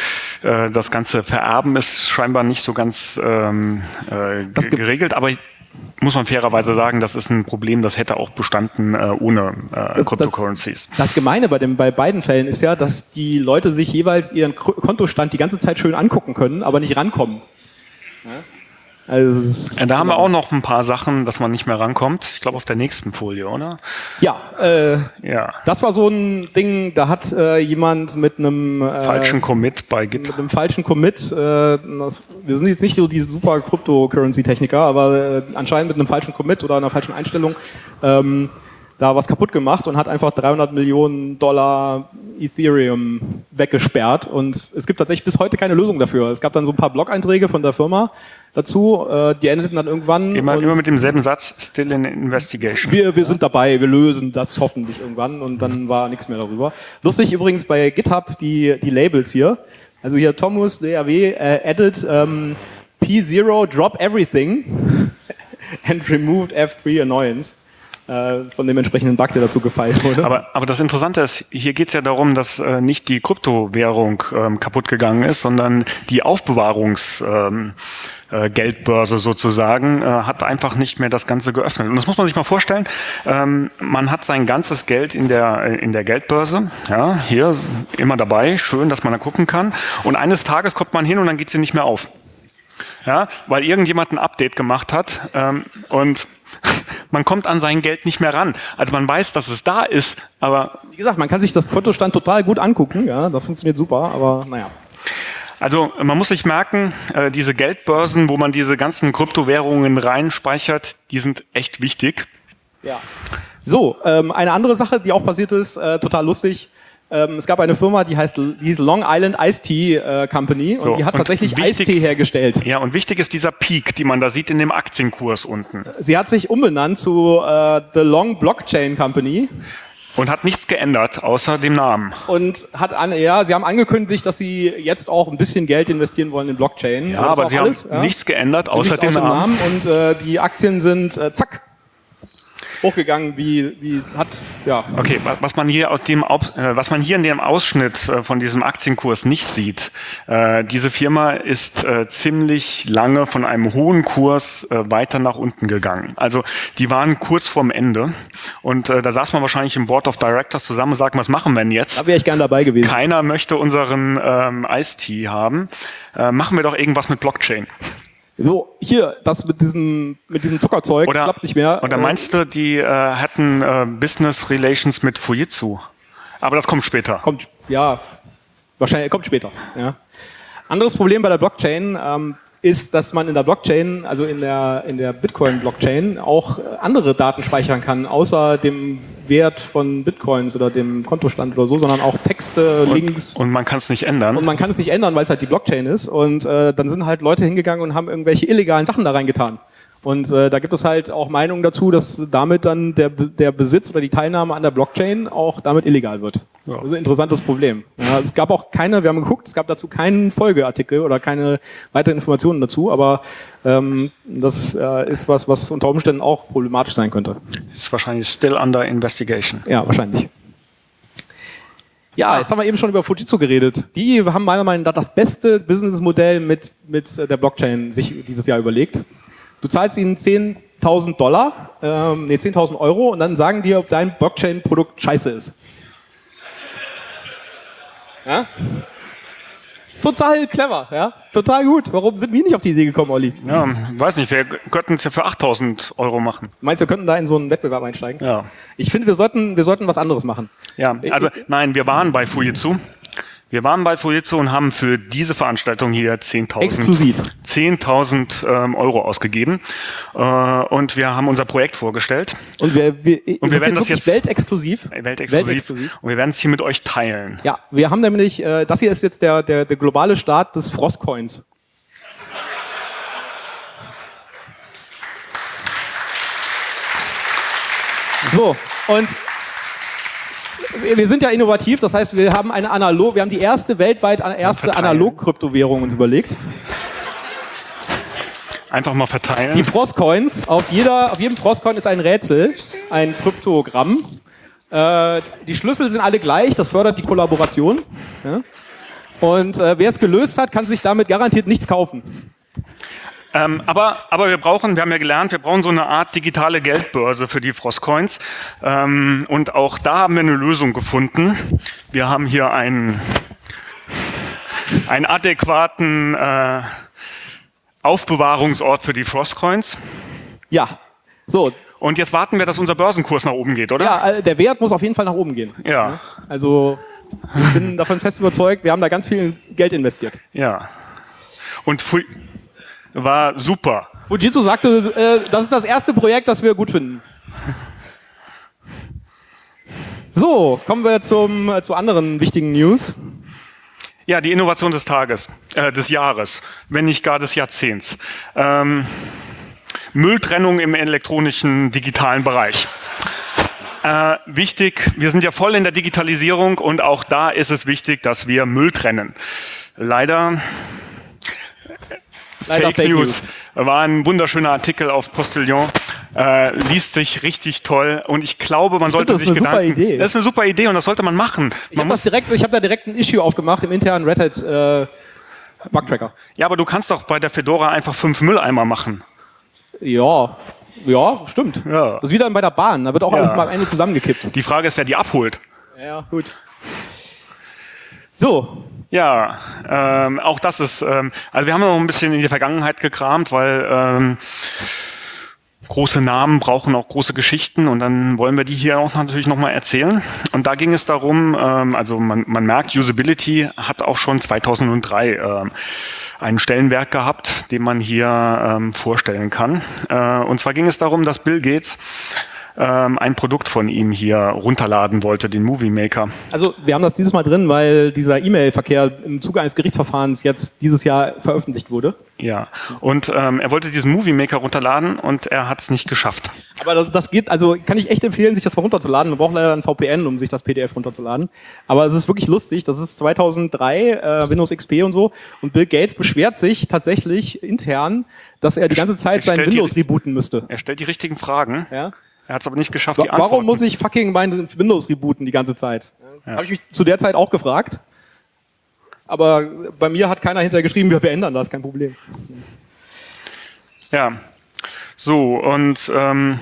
Speaker 4: Äh, das ganze Vererben ist scheinbar nicht so ganz ähm, äh, g- geregelt, aber muss man fairerweise sagen, das ist ein Problem, das hätte auch bestanden äh, ohne äh, Cryptocurrencies.
Speaker 3: Das, das Gemeine bei, dem, bei beiden Fällen ist ja, dass die Leute sich jeweils ihren Kontostand die ganze Zeit schön angucken können, aber nicht rankommen. Ja? Also es ist
Speaker 4: Da haben wir auch noch ein paar Sachen, dass man nicht mehr rankommt. Ich glaube auf der nächsten Folie, oder?
Speaker 3: Ja, äh,
Speaker 4: Ja.
Speaker 3: das war so ein Ding, da hat äh, jemand mit einem äh,
Speaker 4: Falschen Commit bei
Speaker 3: mit
Speaker 4: GitHub.
Speaker 3: einem falschen Commit, äh, das, wir sind jetzt nicht so die super Cryptocurrency-Techniker, aber äh, anscheinend mit einem falschen Commit oder einer falschen Einstellung ähm, da was kaputt gemacht und hat einfach dreihundert Millionen Dollar Ethereum weggesperrt. Und es gibt tatsächlich bis heute keine Lösung dafür. Es gab dann so ein paar Blog-Einträge von der Firma dazu, äh, die endeten dann irgendwann.
Speaker 4: Immer,
Speaker 3: und
Speaker 4: immer mit demselben Satz, still in investigation.
Speaker 3: wir, wir sind dabei, wir lösen das hoffentlich irgendwann, und dann war nichts mehr darüber. Lustig übrigens bei GitHub die, die Labels hier. Also hier Thomas D A W äh, added ähm, P zero drop everything and removed F three annoyance. Von dem entsprechenden Bug, der dazu gefeilt wurde.
Speaker 4: Aber, aber das Interessante ist, hier geht es ja darum, dass äh, nicht die Kryptowährung ähm, kaputt gegangen ist, sondern die Aufbewahrungs ähm, äh, Geldbörse sozusagen äh, hat einfach nicht mehr das Ganze geöffnet. Und das muss man sich mal vorstellen. Ähm, man hat sein ganzes Geld in der in der Geldbörse, ja, hier immer dabei, schön, dass man da gucken kann. Und eines Tages kommt man hin und dann geht sie nicht mehr auf. Ja, weil irgendjemand ein Update gemacht hat ähm, und man kommt an sein Geld nicht mehr ran. Also man weiß, dass es da ist, aber...
Speaker 3: Wie gesagt, man kann sich das Kontostand total gut angucken, ja, das funktioniert super, aber naja.
Speaker 4: Also man muss sich merken, äh, diese Geldbörsen, wo man diese ganzen Kryptowährungen reinspeichert, die sind echt wichtig.
Speaker 3: Ja. So, ähm, eine andere Sache, die auch passiert ist, äh, total lustig. Ähm, es gab eine Firma, die heißt, die hieß Long Island Ice Tea äh, Company,
Speaker 4: So,
Speaker 3: und die hat
Speaker 4: und
Speaker 3: tatsächlich
Speaker 4: wichtig-
Speaker 3: Eistee hergestellt.
Speaker 4: Ja, und wichtig ist dieser Peak, die man da sieht in dem Aktienkurs unten.
Speaker 3: Sie hat sich umbenannt zu äh, The Long Blockchain Company
Speaker 4: Und hat nichts geändert, außer dem Namen.
Speaker 3: und hat an, ja, sie haben angekündigt, dass sie jetzt auch ein bisschen Geld investieren wollen in Blockchain.
Speaker 4: Ja,
Speaker 3: Das
Speaker 4: aber
Speaker 3: war
Speaker 4: sie
Speaker 3: auch alles,
Speaker 4: haben
Speaker 3: ja.
Speaker 4: nichts geändert, außer
Speaker 3: Nichts
Speaker 4: dem
Speaker 3: außer
Speaker 4: Namen.
Speaker 3: Und äh, die Aktien sind äh, zack hochgegangen, wie, wie hat, ja.
Speaker 4: Okay, wa- was man hier aus dem, Au- äh, was man hier in dem Ausschnitt äh, von diesem Aktienkurs nicht sieht, äh, diese Firma ist äh, ziemlich lange von einem hohen Kurs äh, weiter nach unten gegangen. Also die waren kurz vorm Ende und äh, da saß man wahrscheinlich im Board of Directors zusammen und sagt, was machen wir denn jetzt?
Speaker 3: Da wäre ich gern dabei gewesen.
Speaker 4: Keiner möchte unseren ähm, Ice-Tea haben. Äh, machen wir doch irgendwas mit Blockchain.
Speaker 3: So, hier, das mit diesem, mit diesem Zuckerzeug
Speaker 4: Oder,
Speaker 3: klappt nicht mehr.
Speaker 4: oder meinst du, die äh, hatten äh, Business Relations mit Fujitsu? Aber das kommt später.
Speaker 3: Kommt, ja, wahrscheinlich, kommt später. Ja. Anderes Problem bei der Blockchain ähm, ist, dass man in der Blockchain, also in der, in der Bitcoin-Blockchain, auch andere Daten speichern kann, außer dem Wert von Bitcoins oder dem Kontostand oder so, sondern auch Texte, Links.
Speaker 4: Und man kann es nicht ändern.
Speaker 3: Und man kann es nicht ändern, weil es halt die Blockchain ist. Und äh, dann sind halt Leute hingegangen und haben irgendwelche illegalen Sachen da reingetan. Und äh, da gibt es halt auch Meinungen dazu, dass damit dann der, der Besitz oder die Teilnahme an der Blockchain auch damit illegal wird.
Speaker 4: Ja.
Speaker 3: Das ist ein interessantes Problem. Ja, es gab auch keine, wir haben geguckt, es gab dazu keinen Folgeartikel oder keine weiteren Informationen dazu, aber ähm, das äh, ist was, was unter Umständen auch problematisch sein könnte.
Speaker 4: Ist wahrscheinlich still under investigation.
Speaker 3: Ja, wahrscheinlich. Ja, jetzt haben wir eben schon über Fujitsu geredet. Die haben meiner Meinung nach das beste Businessmodell mit, mit der Blockchain sich dieses Jahr überlegt. Du zahlst ihnen zehntausend Dollar, ähm, nee, zehntausend Euro, und dann sagen dir, ob dein Blockchain-Produkt scheiße ist. Ja? Total clever, ja? Total gut. Warum sind wir nicht auf die Idee gekommen, Olli?
Speaker 4: Ja, weiß nicht, wir könnten es ja für achttausend Euro machen.
Speaker 3: Meinst du, wir könnten da in so einen Wettbewerb einsteigen?
Speaker 4: Ja.
Speaker 3: Ich finde, wir sollten, wir sollten was anderes machen.
Speaker 4: Ja, also nein, wir waren bei Fujitsu. Wir waren bei Fujitsu und haben für diese Veranstaltung hier zehntausend
Speaker 3: Exklusiv.
Speaker 4: zehntausend ähm, Euro ausgegeben. Äh, und wir haben unser Projekt vorgestellt.
Speaker 3: Und wir, wir,
Speaker 4: Und wir werden das
Speaker 3: wirklich
Speaker 4: jetzt-
Speaker 3: weltexklusiv.
Speaker 4: Weltexklusiv.
Speaker 3: Weltexklusiv.
Speaker 4: Und wir werden es hier mit euch teilen.
Speaker 3: Ja, wir haben nämlich, äh, das hier ist jetzt der, der, der globale Start des Frostcoins. So, und wir wir sind ja innovativ, das heißt, wir haben eine Analog, wir haben die erste weltweit erste
Speaker 4: verteilen.
Speaker 3: Analog-Kryptowährung uns überlegt.
Speaker 4: einfach mal verteilen.
Speaker 3: Die Frostcoins, auf, jeder, auf jedem Frostcoin ist ein Rätsel, ein Kryptogramm. Äh, die Schlüssel sind alle gleich, das fördert die Kollaboration. Ja? Und äh, wer es gelöst hat, kann sich damit garantiert nichts kaufen.
Speaker 4: Ähm, aber, aber wir brauchen, wir haben ja gelernt, wir brauchen so eine Art digitale Geldbörse für die Frostcoins. Ähm, und auch da haben wir eine Lösung gefunden. Wir haben hier einen, einen adäquaten äh, Aufbewahrungsort für die Frostcoins.
Speaker 3: Ja, so.
Speaker 4: Und jetzt warten wir, dass unser Börsenkurs nach oben geht, oder?
Speaker 3: Ja, äh, der Wert muss auf jeden Fall nach oben gehen.
Speaker 4: Ja.
Speaker 3: Also ich bin davon fest überzeugt, wir haben da ganz viel Geld investiert.
Speaker 4: Ja. Und Fu war super.
Speaker 3: Fujitsu sagte, äh, das ist das erste Projekt, das wir gut finden. So, kommen wir zum, äh, zu anderen wichtigen News.
Speaker 4: Ja, die Innovation des Tages, äh, des Jahres, wenn nicht gar des Jahrzehnts. Ähm, Mülltrennung im elektronischen, digitalen Bereich. Äh, wichtig, wir sind ja voll in der Digitalisierung und auch da ist es wichtig, dass wir Müll trennen. Leider,
Speaker 3: Leider
Speaker 4: Fake,
Speaker 3: Fake
Speaker 4: News.
Speaker 3: News.
Speaker 4: War ein wunderschöner Artikel auf Postillon. Äh, liest sich richtig toll und ich glaube, man
Speaker 3: Ich
Speaker 4: sollte
Speaker 3: find, das
Speaker 4: sich
Speaker 3: ist eine
Speaker 4: Gedanken...
Speaker 3: super Idee.
Speaker 4: Das ist eine super Idee und das sollte man machen.
Speaker 3: Ich
Speaker 4: Man
Speaker 3: habe das direkt, ich habe da direkt ein Issue aufgemacht im internen Red Hat äh, Bugtracker.
Speaker 4: ja, aber du kannst doch bei der Fedora einfach fünf Mülleimer machen.
Speaker 3: Ja, ja, stimmt.
Speaker 4: Ja.
Speaker 3: Das ist wieder bei der Bahn, da wird auch
Speaker 4: Ja.
Speaker 3: alles mal am Ende zusammengekippt.
Speaker 4: Die Frage ist, wer die abholt.
Speaker 3: Ja, gut. So,
Speaker 4: Ja, ähm, auch das ist, ähm, also wir haben noch ein bisschen in die Vergangenheit gekramt, weil ähm, große Namen brauchen auch große Geschichten und dann wollen wir die hier auch natürlich nochmal erzählen. Und da ging es darum, ähm, also man, man merkt, Usability hat auch schon zweitausenddrei ähm, einen Stellenwert gehabt, den man hier ähm, vorstellen kann. Äh, und zwar ging es darum, dass Bill Gates ähm, ein Produkt von ihm hier runterladen wollte, den Movie Maker.
Speaker 3: also wir haben das dieses Mal drin, weil dieser E-Mail-Verkehr im Zuge eines Gerichtsverfahrens jetzt dieses Jahr veröffentlicht wurde.
Speaker 4: Ja, und ähm, er wollte diesen Movie Maker runterladen und er hat es nicht geschafft.
Speaker 3: Aber das, das geht, also kann ich echt empfehlen, sich das mal runterzuladen. Man braucht leider ein V P N, um sich das P D F runterzuladen. Aber es ist wirklich lustig. Das ist zweitausenddrei, äh, Windows X P und so. Und Bill Gates beschwert sich tatsächlich intern, dass er die ganze Zeit sein
Speaker 4: stellt
Speaker 3: Windows
Speaker 4: die-
Speaker 3: rebooten müsste.
Speaker 4: Er stellt die richtigen Fragen,
Speaker 3: Ja?
Speaker 4: er hat es aber nicht geschafft,
Speaker 3: Wa-
Speaker 4: die Antworten.
Speaker 3: Warum muss ich fucking mein Windows rebooten die ganze Zeit? Das habe ich mich zu der Zeit auch gefragt. Aber bei mir hat keiner hinterher geschrieben, wir verändern das, kein Problem.
Speaker 4: Ja, so und ähm,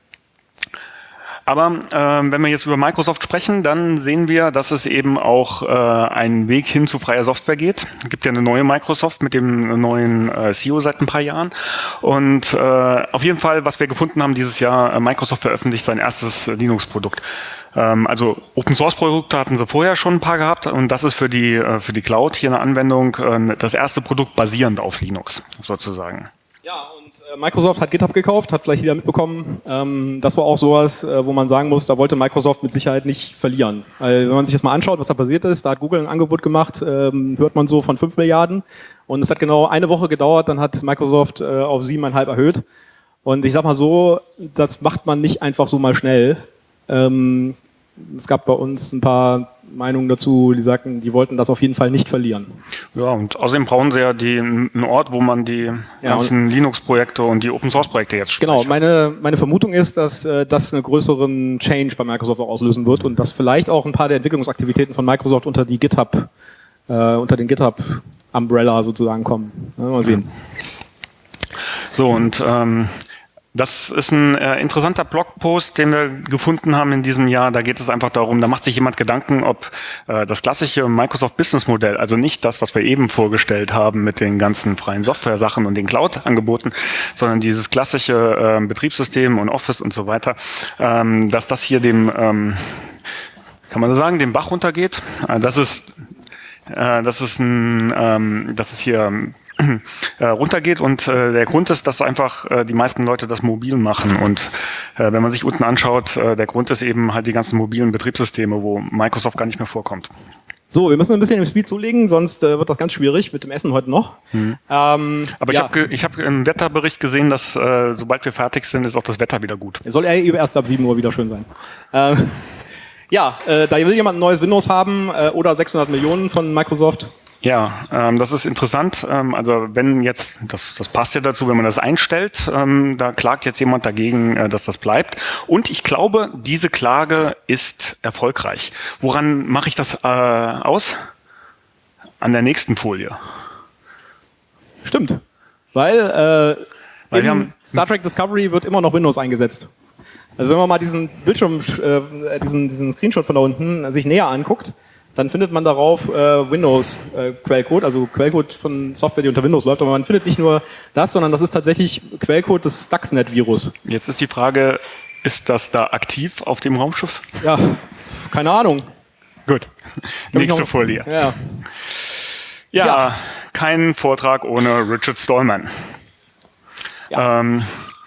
Speaker 4: aber ähm, wenn wir jetzt über Microsoft sprechen, dann sehen wir, dass es eben auch äh, einen Weg hin zu freier Software geht. Es gibt ja eine neue Microsoft mit dem neuen äh, C E O seit ein paar Jahren. Und äh, auf jeden Fall, was wir gefunden haben dieses Jahr, äh, Microsoft veröffentlicht sein erstes äh, Linux-Produkt. Ähm, also Open-Source-Produkte hatten sie vorher schon ein paar gehabt und das ist für die, äh, für die Cloud hier eine Anwendung, äh, das erste Produkt basierend auf Linux sozusagen.
Speaker 3: Ja, und äh, Microsoft hat GitHub gekauft, hat vielleicht wieder mitbekommen. Ähm, das war auch sowas, äh, wo man sagen muss, da wollte Microsoft mit Sicherheit nicht verlieren. Weil wenn man sich das mal anschaut, was da passiert ist, da hat Google ein Angebot gemacht, ähm, hört man so von fünf Milliarden. Und es hat genau eine Woche gedauert, dann hat Microsoft äh, auf siebeneinhalb erhöht. Und ich sag mal so, das macht man nicht einfach so mal schnell. Ähm, es gab bei uns ein paar Meinungen dazu, die sagten, die wollten das auf jeden Fall nicht verlieren.
Speaker 4: Ja, und außerdem brauchen sie ja die, einen Ort, wo man die
Speaker 3: Ja,
Speaker 4: ganzen Linux-Projekte und die Open-Source-Projekte jetzt speichert.
Speaker 3: Genau, meine, meine Vermutung ist, dass äh, das einen größeren Change bei Microsoft auch auslösen wird und dass vielleicht auch ein paar der Entwicklungsaktivitäten von Microsoft unter die GitHub, äh, unter den GitHub-Umbrella sozusagen kommen. Ja, mal sehen.
Speaker 4: So, und ähm, das ist ein äh, interessanter Blogpost, den wir gefunden haben in diesem Jahr. Da geht es einfach darum, da macht sich jemand Gedanken, ob äh, das klassische Microsoft Business Modell, also nicht das, was wir eben vorgestellt haben mit den ganzen freien Software-Sachen und den Cloud-Angeboten, sondern dieses klassische äh, Betriebssystem und Office und so weiter, ähm, dass das hier dem, ähm, kann man so sagen, dem Bach runtergeht. Äh, das ist, äh, das ist ein, ähm, das ist hier Äh, runtergeht und äh, der Grund ist, dass einfach äh, die meisten Leute das mobil machen und äh, wenn man sich unten anschaut, äh, der Grund ist eben halt die ganzen mobilen Betriebssysteme, wo Microsoft gar nicht mehr vorkommt.
Speaker 3: So, wir müssen ein bisschen im Spiel zulegen, sonst äh, wird das ganz schwierig mit dem Essen heute noch.
Speaker 4: Mhm.
Speaker 3: Ähm,
Speaker 4: Aber ich
Speaker 3: ja,
Speaker 4: habe ich hab im Wetterbericht gesehen, dass äh, sobald wir fertig sind, ist auch das Wetter wieder gut.
Speaker 3: soll er erst ab sieben Uhr wieder schön sein. Ähm, ja, äh, da will jemand ein neues Windows haben äh, oder sechshundert Millionen von Microsoft,
Speaker 4: Ja, ähm, das ist interessant. Ähm, also wenn jetzt, das, das passt ja dazu, wenn man das einstellt, ähm, da klagt jetzt jemand dagegen, äh, dass das bleibt. Und ich glaube, diese Klage ist erfolgreich. Woran mache ich das äh, aus? An der nächsten Folie.
Speaker 3: Stimmt. Weil, äh,
Speaker 4: Weil
Speaker 3: in
Speaker 4: wir haben
Speaker 3: Star Trek Discovery wird immer noch Windows eingesetzt. Also wenn man mal diesen Bildschirm, äh, diesen, diesen Screenshot von da unten sich näher anguckt, dann findet man darauf äh, Windows-Quellcode, äh, also Quellcode von Software, die unter Windows läuft. Aber man findet nicht nur das, sondern das ist tatsächlich Quellcode des Stuxnet-Virus.
Speaker 4: Jetzt ist die Frage, ist das da aktiv auf dem Raumschiff?
Speaker 3: Ja, keine Ahnung.
Speaker 4: Gut, nächste
Speaker 3: noch,
Speaker 4: Folie.
Speaker 3: Ja.
Speaker 4: Ja,
Speaker 3: Ja.
Speaker 4: kein Vortrag ohne Richard Stallman.
Speaker 3: Ja.
Speaker 4: Ähm,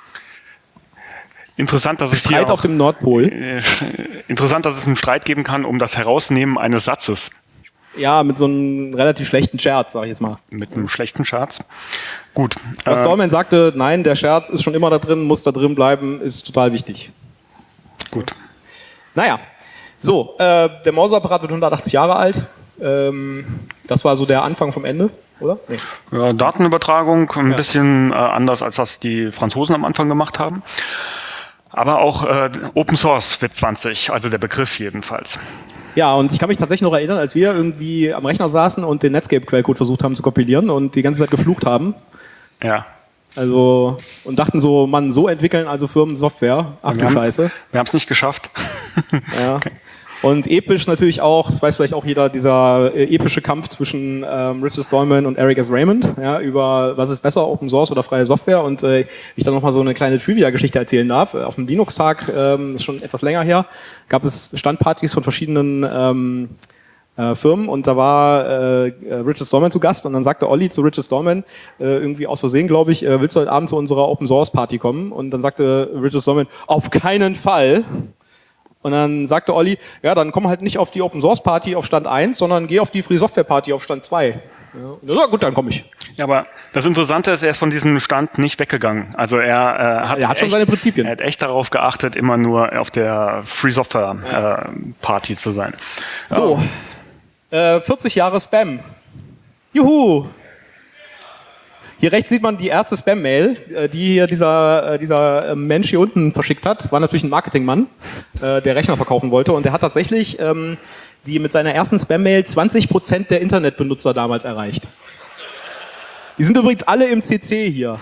Speaker 4: interessant, dass es hier
Speaker 3: Streit
Speaker 4: auch,
Speaker 3: auf dem Nordpol.
Speaker 4: äh, interessant, dass es einen Streit geben kann um das Herausnehmen eines Satzes
Speaker 3: Ja, mit so einem relativ schlechten Scherz, sag ich jetzt mal.
Speaker 4: mit einem schlechten Scherz. Gut.
Speaker 3: Was
Speaker 4: äh,
Speaker 3: Stallman sagte, nein, der Scherz ist schon immer da drin, muss da drin bleiben, ist total wichtig.
Speaker 4: gut.
Speaker 3: Naja, so, äh, der Morse-Apparat wird hundertachtzig Jahre alt. Ähm, das war so der Anfang vom Ende, oder? Nee.
Speaker 4: Ja, Datenübertragung ein bisschen äh, anders, als das die Franzosen am Anfang gemacht haben. Aber auch äh, Open Source wird zwanzig, also der Begriff jedenfalls.
Speaker 3: Ja, und ich kann mich tatsächlich noch erinnern, als wir irgendwie am Rechner saßen und den Netscape-Quellcode versucht haben zu kompilieren und die ganze Zeit geflucht haben.
Speaker 4: Ja.
Speaker 3: Also, und dachten so, Mann, so entwickeln also Firmen Software. Ach
Speaker 4: Wir
Speaker 3: du
Speaker 4: haben-
Speaker 3: Scheiße.
Speaker 4: Wir haben es nicht geschafft.
Speaker 3: Ja. Und episch natürlich auch, das weiß vielleicht auch jeder, dieser äh, epische Kampf zwischen ähm, Richard Stallman und Eric S. Raymond, ja, über was ist besser, Open Source oder freie Software. Und äh, ich dann nochmal so eine kleine Trivia-Geschichte erzählen darf. Auf dem Linux-Tag, ähm, ist schon etwas länger her, gab es Standpartys von verschiedenen ähm, äh, Firmen und da war äh, Richard Stallman zu Gast und dann sagte Olli zu Richard Stallman, äh, irgendwie aus Versehen, glaube ich, äh, willst du heute Abend zu unserer Open Source Party kommen? Und dann sagte Richard Stallman, auf keinen Fall. Und dann sagte Olli, ja, dann komm halt nicht auf die Open Source Party auf Stand eins, sondern geh auf die Free Software Party auf Stand zwei. Ja, und er sagt, gut, dann komme ich.
Speaker 4: Ja, aber das Interessante ist, er ist von diesem Stand nicht weggegangen. Also er, äh, hat,
Speaker 3: Er hat schon
Speaker 4: echt,
Speaker 3: seine Prinzipien.
Speaker 4: Er hat echt darauf geachtet, immer nur auf der Free Software äh, Party zu sein.
Speaker 3: So, äh, vierzig Jahre Spam. Juhu! Hier rechts sieht man die erste Spam-Mail, äh, die hier dieser, äh, dieser äh, Mensch hier unten verschickt hat. War natürlich ein Marketingmann, äh, der Rechner verkaufen wollte. Und der hat tatsächlich ähm, die mit seiner ersten Spam-Mail zwanzig Prozent der Internetbenutzer damals erreicht. Die sind übrigens alle im C C hier.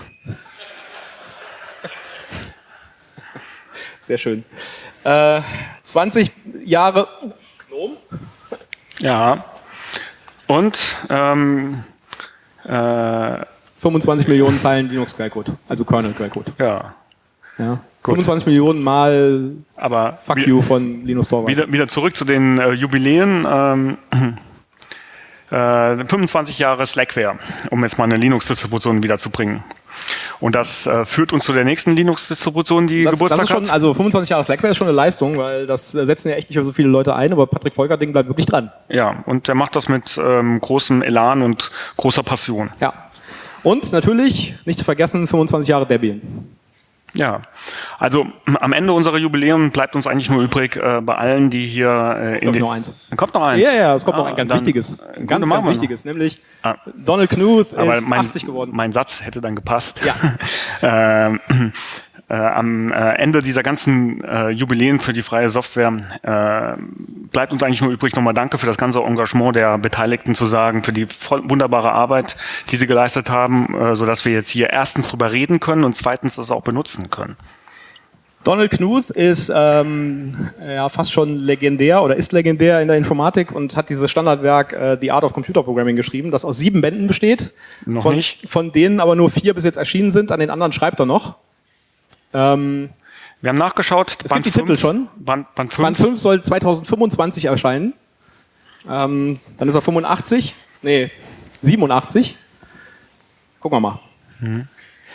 Speaker 3: Sehr schön. Äh, zwanzig Jahre... Gnome?
Speaker 4: Ja. Und ähm, äh,
Speaker 3: fünfundzwanzig Millionen Zeilen Linux-Quellcode, also Kernel-Quellcode.
Speaker 4: ja.
Speaker 3: Ja. fünfundzwanzig Millionen mal
Speaker 4: Aber
Speaker 3: Fuck
Speaker 4: wir-
Speaker 3: you von Linus Torvalds.
Speaker 4: Wieder, wieder zurück zu den äh, Jubiläen. Ähm, äh, fünfundzwanzig Jahre Slackware, um jetzt mal eine Linux-Distribution wiederzubringen. Und das äh, führt uns zu der nächsten Linux-Distribution, die
Speaker 3: Das,
Speaker 4: Geburtstag
Speaker 3: das ist schon,
Speaker 4: hat.
Speaker 3: also fünfundzwanzig Jahre Slackware ist schon eine Leistung, weil das äh, setzen ja echt nicht mehr so viele Leute ein, aber Patrick Volkerding bleibt wirklich dran.
Speaker 4: Ja, und er macht das mit ähm, großem Elan und großer Passion.
Speaker 3: Ja. Und natürlich, nicht zu vergessen, fünfundzwanzig Jahre Debian.
Speaker 4: Ja, also m- am Ende unserer Jubiläum bleibt uns eigentlich nur übrig, äh, bei allen, die hier äh, in
Speaker 3: Kommt
Speaker 4: den...
Speaker 3: noch eins.
Speaker 4: Dann kommt noch eins.
Speaker 3: Ja, ja, es kommt noch
Speaker 4: Ah,
Speaker 3: ein ganz
Speaker 4: dann-
Speaker 3: wichtiges.
Speaker 4: äh,
Speaker 3: Ein
Speaker 4: gut,
Speaker 3: ganz,
Speaker 4: dann machen
Speaker 3: ganz
Speaker 4: wir
Speaker 3: wichtiges, nämlich
Speaker 4: Ah.
Speaker 3: Donald Knuth
Speaker 4: Aber
Speaker 3: ist
Speaker 4: mein,
Speaker 3: achtzig geworden.
Speaker 4: mein Satz hätte dann gepasst.
Speaker 3: Ja.
Speaker 4: ähm, äh, am äh, Ende dieser ganzen äh, Jubiläen für die freie Software äh, bleibt uns eigentlich nur übrig, nochmal Danke für das ganze Engagement der Beteiligten zu sagen, für die voll wunderbare Arbeit, die sie geleistet haben, äh, sodass wir jetzt hier erstens drüber reden können und zweitens das auch benutzen können.
Speaker 3: Donald Knuth ist ähm, ja fast schon legendär oder ist legendär in der Informatik und hat dieses Standardwerk äh, The Art of Computer Programming geschrieben, das aus sieben Bänden besteht.
Speaker 4: Noch
Speaker 3: von,
Speaker 4: nicht.
Speaker 3: Von denen aber nur vier bis jetzt erschienen sind. An den anderen schreibt er noch. Ähm,
Speaker 4: Wir haben nachgeschaut.
Speaker 3: Es gibt die Titel schon.
Speaker 4: Band, Band fünf.
Speaker 3: Band fünf soll zweitausendfünfundzwanzig erscheinen. Ähm, dann ist er fünfundachtzig. Nee, siebenundachtzig. Gucken wir mal.
Speaker 4: Mhm.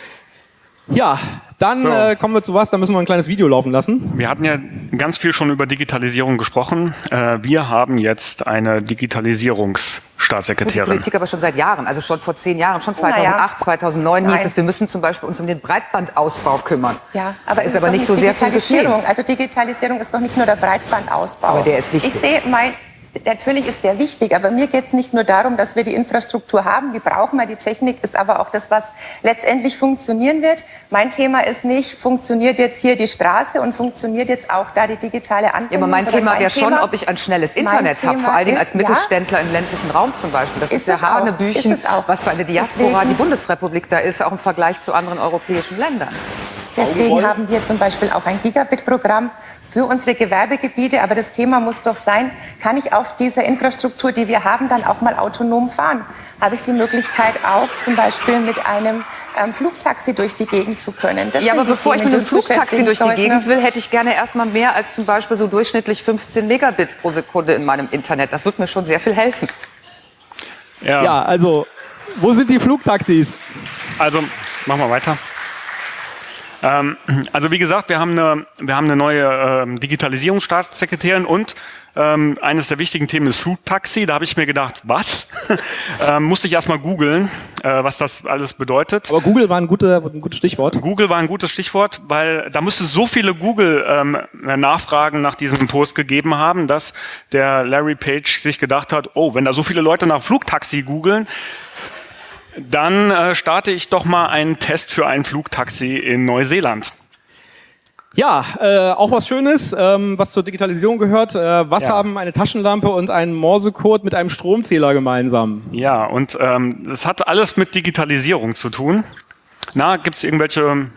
Speaker 3: Ja, dann
Speaker 4: So.
Speaker 3: äh, kommen wir zu was, da müssen wir ein kleines Video laufen lassen.
Speaker 4: Wir hatten ja ganz viel schon über Digitalisierung gesprochen. Äh, wir haben jetzt eine
Speaker 5: Für die
Speaker 4: Digitalisierungsstaatssekretärin.
Speaker 5: Politik aber schon seit Jahren, also schon vor zehn Jahren, schon zweitausendacht, zweitausendneun hieß
Speaker 6: Nein.
Speaker 5: es, wir müssen zum Beispiel uns um den Breitbandausbau kümmern.
Speaker 6: Ja, aber
Speaker 5: ist
Speaker 6: es
Speaker 5: aber
Speaker 6: doch
Speaker 5: nicht so sehr viel geschehen.
Speaker 6: Digitalisierung. Also Digitalisierung ist doch nicht nur der Breitbandausbau.
Speaker 5: Aber der ist wichtig.
Speaker 6: Ich sehe mein Natürlich ist der wichtig, aber mir geht es nicht nur darum, dass wir die Infrastruktur haben, die brauchen wir, die Technik ist aber auch das, was letztendlich funktionieren wird. Mein Thema ist nicht, funktioniert jetzt hier die Straße und funktioniert jetzt auch da die digitale Anbindung.
Speaker 5: Ja, aber mein Thema wäre schon, ob ich ein schnelles Internet habe, vor allen Dingen als Mittelständler ja, im ländlichen Raum zum Beispiel. Das ist, ist ja Hanebüchen, was für eine Diaspora Deswegen, die Bundesrepublik da ist, auch im Vergleich zu anderen europäischen Ländern.
Speaker 6: Deswegen haben wir zum Beispiel auch ein Gigabit-Programm für unsere Gewerbegebiete. Aber das Thema muss doch sein, kann ich auf dieser Infrastruktur, die wir haben, dann auch mal autonom fahren? Habe ich die Möglichkeit auch zum Beispiel mit einem ähm, Flugtaxi durch die Gegend zu können? Das
Speaker 5: ja, aber bevor
Speaker 6: Themen,
Speaker 5: ich mit einem Flugtaxi durch die
Speaker 6: sollten.
Speaker 5: Gegend will, hätte ich gerne erstmal mehr als zum Beispiel so durchschnittlich fünfzehn Megabit pro Sekunde in meinem Internet. Das wird mir schon sehr viel helfen.
Speaker 3: Ja, ja, also, wo sind die Flugtaxis?
Speaker 4: Also, machen wir weiter. Ähm, also wie gesagt, wir haben eine, wir haben eine neue ähm, Digitalisierungsstaatssekretärin und ähm, eines der wichtigen Themen ist Flugtaxi. Da habe ich mir gedacht, was? ähm, musste ich erstmal googeln, äh, was das alles bedeutet.
Speaker 3: Aber Google war ein, guter, ein gutes Stichwort.
Speaker 4: Google war ein gutes Stichwort, weil da musste so viele Google-Nachfragen ähm, nach diesem Post gegeben haben, dass der Larry Page sich gedacht hat, oh, wenn da so viele Leute nach Flugtaxi googeln, dann äh, starte ich doch mal einen Test für ein Flugtaxi in Neuseeland.
Speaker 3: Ja, äh, auch was Schönes, ähm, was zur Digitalisierung gehört. Äh, was ja. haben eine Taschenlampe und einen Morsecode mit einem Stromzähler gemeinsam?
Speaker 4: Ja, und ähm, das hat alles mit Digitalisierung zu tun. Na, gibt es irgendwelche...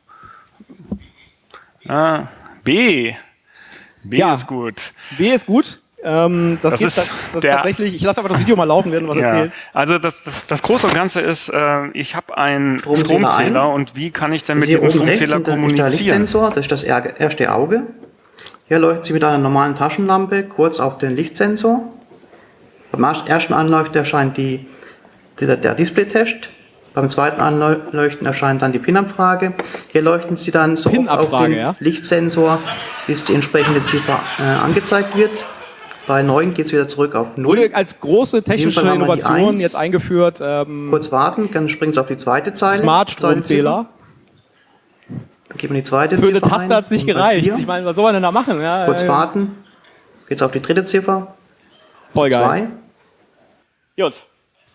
Speaker 4: Ah, B. B
Speaker 3: ja.
Speaker 4: ist gut.
Speaker 3: B ist gut. Ähm, das,
Speaker 4: das
Speaker 3: geht
Speaker 4: ist
Speaker 3: das, das
Speaker 4: der,
Speaker 3: tatsächlich, ich lasse einfach das Video mal laufen, während du was
Speaker 4: ja,
Speaker 3: erzählst.
Speaker 4: Also das, das, das Große und Ganze ist, äh, ich habe einen Stromzähler, Stromzähler und wie kann ich denn mit diesem Stromzähler kommunizieren?
Speaker 7: Das ist der Lichtsensor, das ist das erste Auge. Hier leuchten Sie mit einer normalen Taschenlampe kurz auf den Lichtsensor. Beim ersten Anleuchten erscheint die, die, der Display-Test. Beim zweiten Anleuchten erscheint dann die PIN-Abfrage. Hier leuchten Sie dann so auf den ja? Lichtsensor, bis die entsprechende Ziffer äh, angezeigt wird. Bei neun geht es wieder zurück auf null.
Speaker 3: Wurde als große technische Innovation jetzt eingeführt. Ähm,
Speaker 7: Kurz warten, dann springt es auf die zweite Zeile.
Speaker 3: Smart-Stromzähler.
Speaker 7: Dann geben wir die zweite
Speaker 3: Für Ziffer eine Taste hat es nicht gereicht. Ich meine, was soll man denn da machen? Ja,
Speaker 7: Kurz warten, geht es auf die dritte Ziffer.
Speaker 3: Voll geil. Zwei. Gut.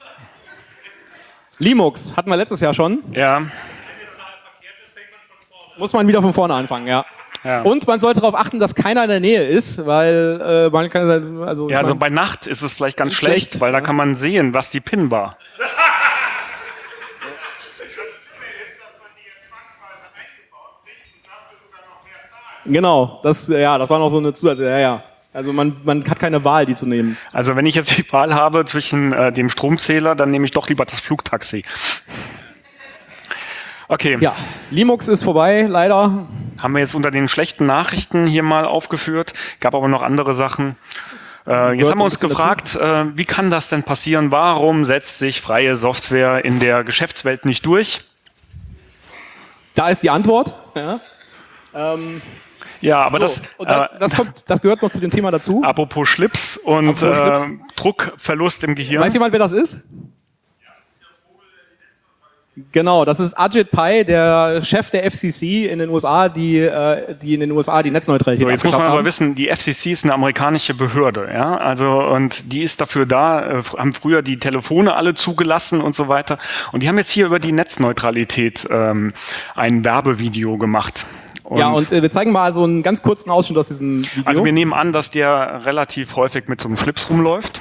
Speaker 3: Linux hatten wir letztes Jahr schon.
Speaker 4: Ja.
Speaker 3: Muss man wieder von vorne anfangen, ja. Ja. Und man sollte darauf achten, dass keiner in der Nähe ist, weil äh, man kann also
Speaker 4: ja, also bei Nacht ist es vielleicht ganz schlecht, schlecht, weil da kann man sehen, was die PIN war.
Speaker 3: Genau, das ja, das war noch so eine Zusatz, ja, ja. Also man, man hat keine Wahl, die zu nehmen.
Speaker 4: Also wenn ich jetzt die Wahl habe zwischen äh, dem Stromzähler, dann nehme ich doch lieber das Flugtaxi. Okay.
Speaker 3: Ja, Linux ist vorbei, leider.
Speaker 4: Haben wir jetzt unter den schlechten Nachrichten hier mal aufgeführt. Gab aber noch andere Sachen. Äh, jetzt haben wir uns gefragt, äh, wie kann das denn passieren? Warum setzt sich freie Software in der Geschäftswelt nicht durch?
Speaker 3: Da ist die Antwort. Ja, ähm,
Speaker 4: ja aber so, das,
Speaker 3: und das, das, kommt, das gehört noch zu dem Thema dazu.
Speaker 4: Apropos Schlips und apropos Schlips. Äh, Druckverlust im Gehirn.
Speaker 3: Weiß jemand, wer das ist? Genau, das ist Ajit Pai, der Chef der F C C in den U S A, die, äh, die in den U S A die Netzneutralität
Speaker 4: so, jetzt muss man
Speaker 3: haben.
Speaker 4: aber wissen, die F C C ist eine amerikanische Behörde, ja, also und die ist dafür da, äh, haben früher die Telefone alle zugelassen und so weiter und die haben jetzt hier über die Netzneutralität ähm, ein Werbevideo gemacht.
Speaker 3: Und ja, und äh, wir zeigen mal so einen ganz kurzen Ausschnitt aus diesem Video.
Speaker 4: Also wir nehmen an, dass der relativ häufig mit so einem Schlips rumläuft.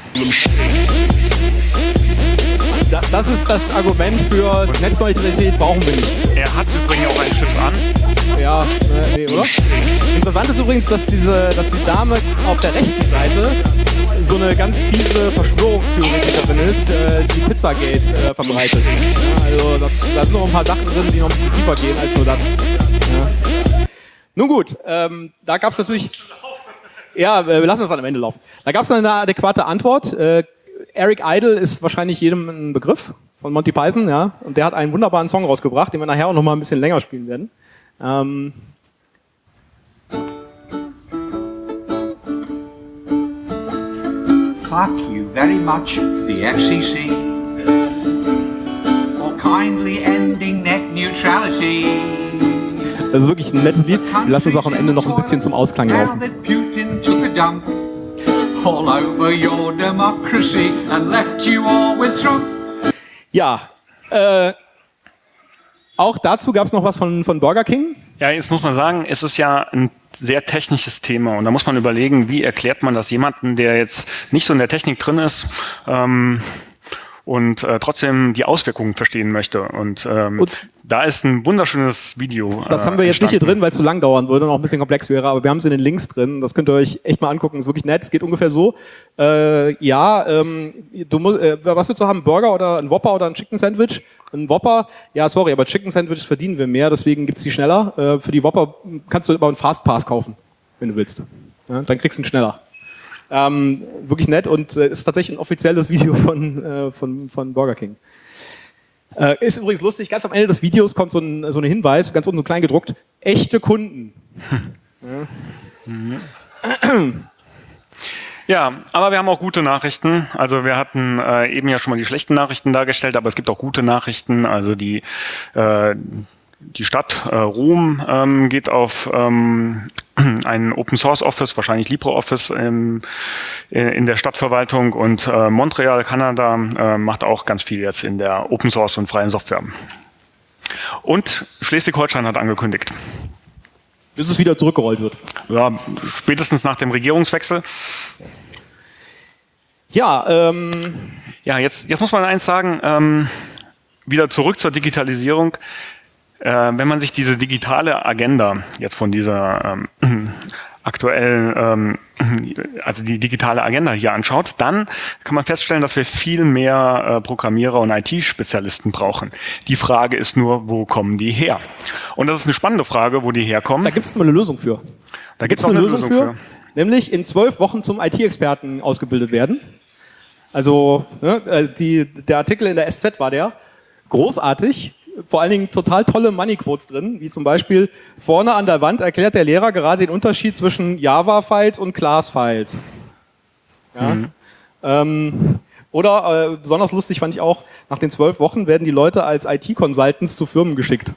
Speaker 3: Das ist das Argument für und Netzneutralität, brauchen wir nicht.
Speaker 4: Er hat übrigens auch einen Schlips an.
Speaker 3: Ja, nee, oder? Interessant ist übrigens, dass, diese, dass die Dame auf der rechten Seite so eine ganz fiese Verschwörungstheoretikerin ist, äh, die Pizzagate äh, verbreitet. Ja, also das, da sind noch ein paar Sachen drin, die noch ein bisschen tiefer gehen als nur das. Ja. Nun gut, ähm, da gab es natürlich... Ja, wir lassen das dann am Ende laufen. Da gab es eine adäquate Antwort. Äh, Eric Idle ist wahrscheinlich jedem ein Begriff von Monty Python, ja, und der hat einen wunderbaren Song rausgebracht, den wir nachher auch noch mal ein bisschen länger spielen werden. Ähm
Speaker 8: Fuck you very much, the F C C, for kindly ending net neutrality.
Speaker 3: Das ist wirklich ein nettes Lied. Wir lassen es auch am Ende noch ein bisschen zum Ausklang laufen.
Speaker 8: all over your democracy and left you all with Trump.
Speaker 3: Ja, äh, auch dazu gab es noch was von, von Burger King.
Speaker 4: Ja, jetzt muss man sagen, es ist ja ein sehr technisches Thema und da muss man überlegen, wie erklärt man das jemanden, der jetzt nicht so in der Technik drin ist, ähm, und äh, trotzdem die Auswirkungen verstehen möchte. Und, ähm, und da ist ein wunderschönes Video.
Speaker 3: Das äh, haben wir jetzt entstanden. Nicht hier drin, weil es zu lang dauern würde und auch ein bisschen komplex wäre, aber wir haben es in den Links drin. Das könnt ihr euch echt mal angucken. Ist wirklich nett. Es geht ungefähr so. Äh, ja, ähm, du musst, äh, was willst du haben? Burger oder ein Whopper oder ein Chicken Sandwich? Ein Whopper? Ja, sorry, aber Chicken Sandwiches verdienen wir mehr, deswegen gibt's die schneller. Äh, für die Whopper kannst du aber einen Fastpass kaufen, wenn du willst. Ja, dann kriegst du ihn schneller. Ähm, wirklich nett und äh, ist tatsächlich ein offizielles Video von, äh, von, von Burger King. Äh, ist übrigens lustig, ganz am Ende des Videos kommt so ein, so ein Hinweis, ganz unten so klein gedruckt, echte Kunden.
Speaker 4: Ja. Ja, aber wir haben auch gute Nachrichten. Also wir hatten äh, eben ja schon mal die schlechten Nachrichten dargestellt, aber es gibt auch gute Nachrichten. Also die äh, die Stadt äh, Rom ähm, geht auf ähm, ein Open Source Office, wahrscheinlich LibreOffice ähm, in der Stadtverwaltung und äh, Montreal, Kanada äh, macht auch ganz viel jetzt in der Open Source und freien Software. Und Schleswig-Holstein hat angekündigt.
Speaker 3: Bis es wieder zurückgerollt wird.
Speaker 4: Ja, spätestens nach dem Regierungswechsel.
Speaker 3: Ja, ähm.
Speaker 4: Ja, jetzt, jetzt muss man eins sagen, ähm, wieder zurück zur Digitalisierung. Äh, wenn man sich diese digitale Agenda jetzt von dieser ähm, aktuellen, ähm, also die digitale Agenda hier anschaut, dann kann man feststellen, dass wir viel mehr äh, Programmierer und I T-Spezialisten brauchen. Die Frage ist nur, wo kommen die her? Und das ist eine spannende Frage, wo die herkommen.
Speaker 3: Da gibt es mal eine Lösung für.
Speaker 4: Da gibt es eine, eine Lösung für, für.
Speaker 3: Nämlich in zwölf Wochen zum I T-Experten ausgebildet werden. Also ne, die, der Artikel in der S Z war der. Großartig. Vor allen Dingen total tolle Money-Quotes drin, wie zum Beispiel vorne an der Wand erklärt der Lehrer gerade den Unterschied zwischen Java-Files und Class-Files. Ja? Mhm. Ähm, oder äh, besonders lustig fand ich auch, nach den zwölf Wochen werden die Leute als I T-Consultants zu Firmen geschickt.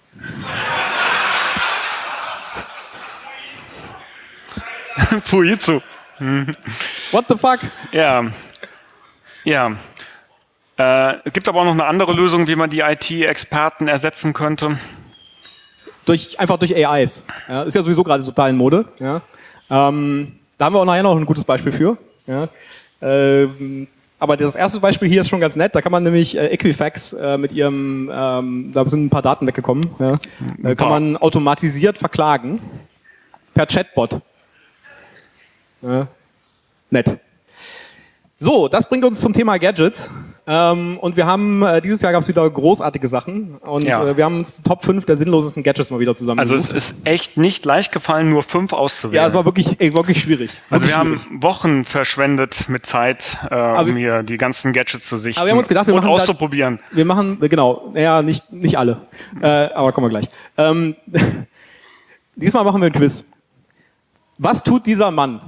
Speaker 4: Fujitsu.
Speaker 3: What the fuck?
Speaker 4: Ja. Ja. Äh, es gibt aber auch noch eine andere Lösung, wie man die I T-Experten ersetzen könnte.
Speaker 3: Durch, einfach durch A Is. Ja, ist ja sowieso gerade total in Mode. Ja. Ähm, da haben wir auch nachher noch ein gutes Beispiel für. Ja. Ähm, aber das erste Beispiel hier ist schon ganz nett. Da kann man nämlich äh, Equifax äh, mit ihrem, ähm, da sind ein paar Daten weggekommen, ja. äh, kann man automatisiert verklagen per Chatbot. Ja. Nett. So, das bringt uns zum Thema Gadgets. Ähm, und wir haben, äh, dieses Jahr gab es wieder großartige Sachen. Und ja. äh, wir haben uns die Top fünf der sinnlosesten Gadgets mal wieder zusammengesucht.
Speaker 4: Also es ist echt nicht leicht gefallen, nur fünf auszuwählen.
Speaker 3: Ja, es war wirklich, ey, wirklich schwierig.
Speaker 4: Also
Speaker 3: wirklich
Speaker 4: wir
Speaker 3: schwierig.
Speaker 4: haben Wochen verschwendet mit Zeit, äh, um hier die ganzen Gadgets zu sichten
Speaker 3: aber wir haben uns gedacht, wir
Speaker 4: und
Speaker 3: machen
Speaker 4: auszuprobieren.
Speaker 3: Da, wir machen, genau, naja, nicht, nicht alle. Äh, aber kommen wir gleich. Ähm, diesmal machen wir ein Quiz. Was tut dieser Mann?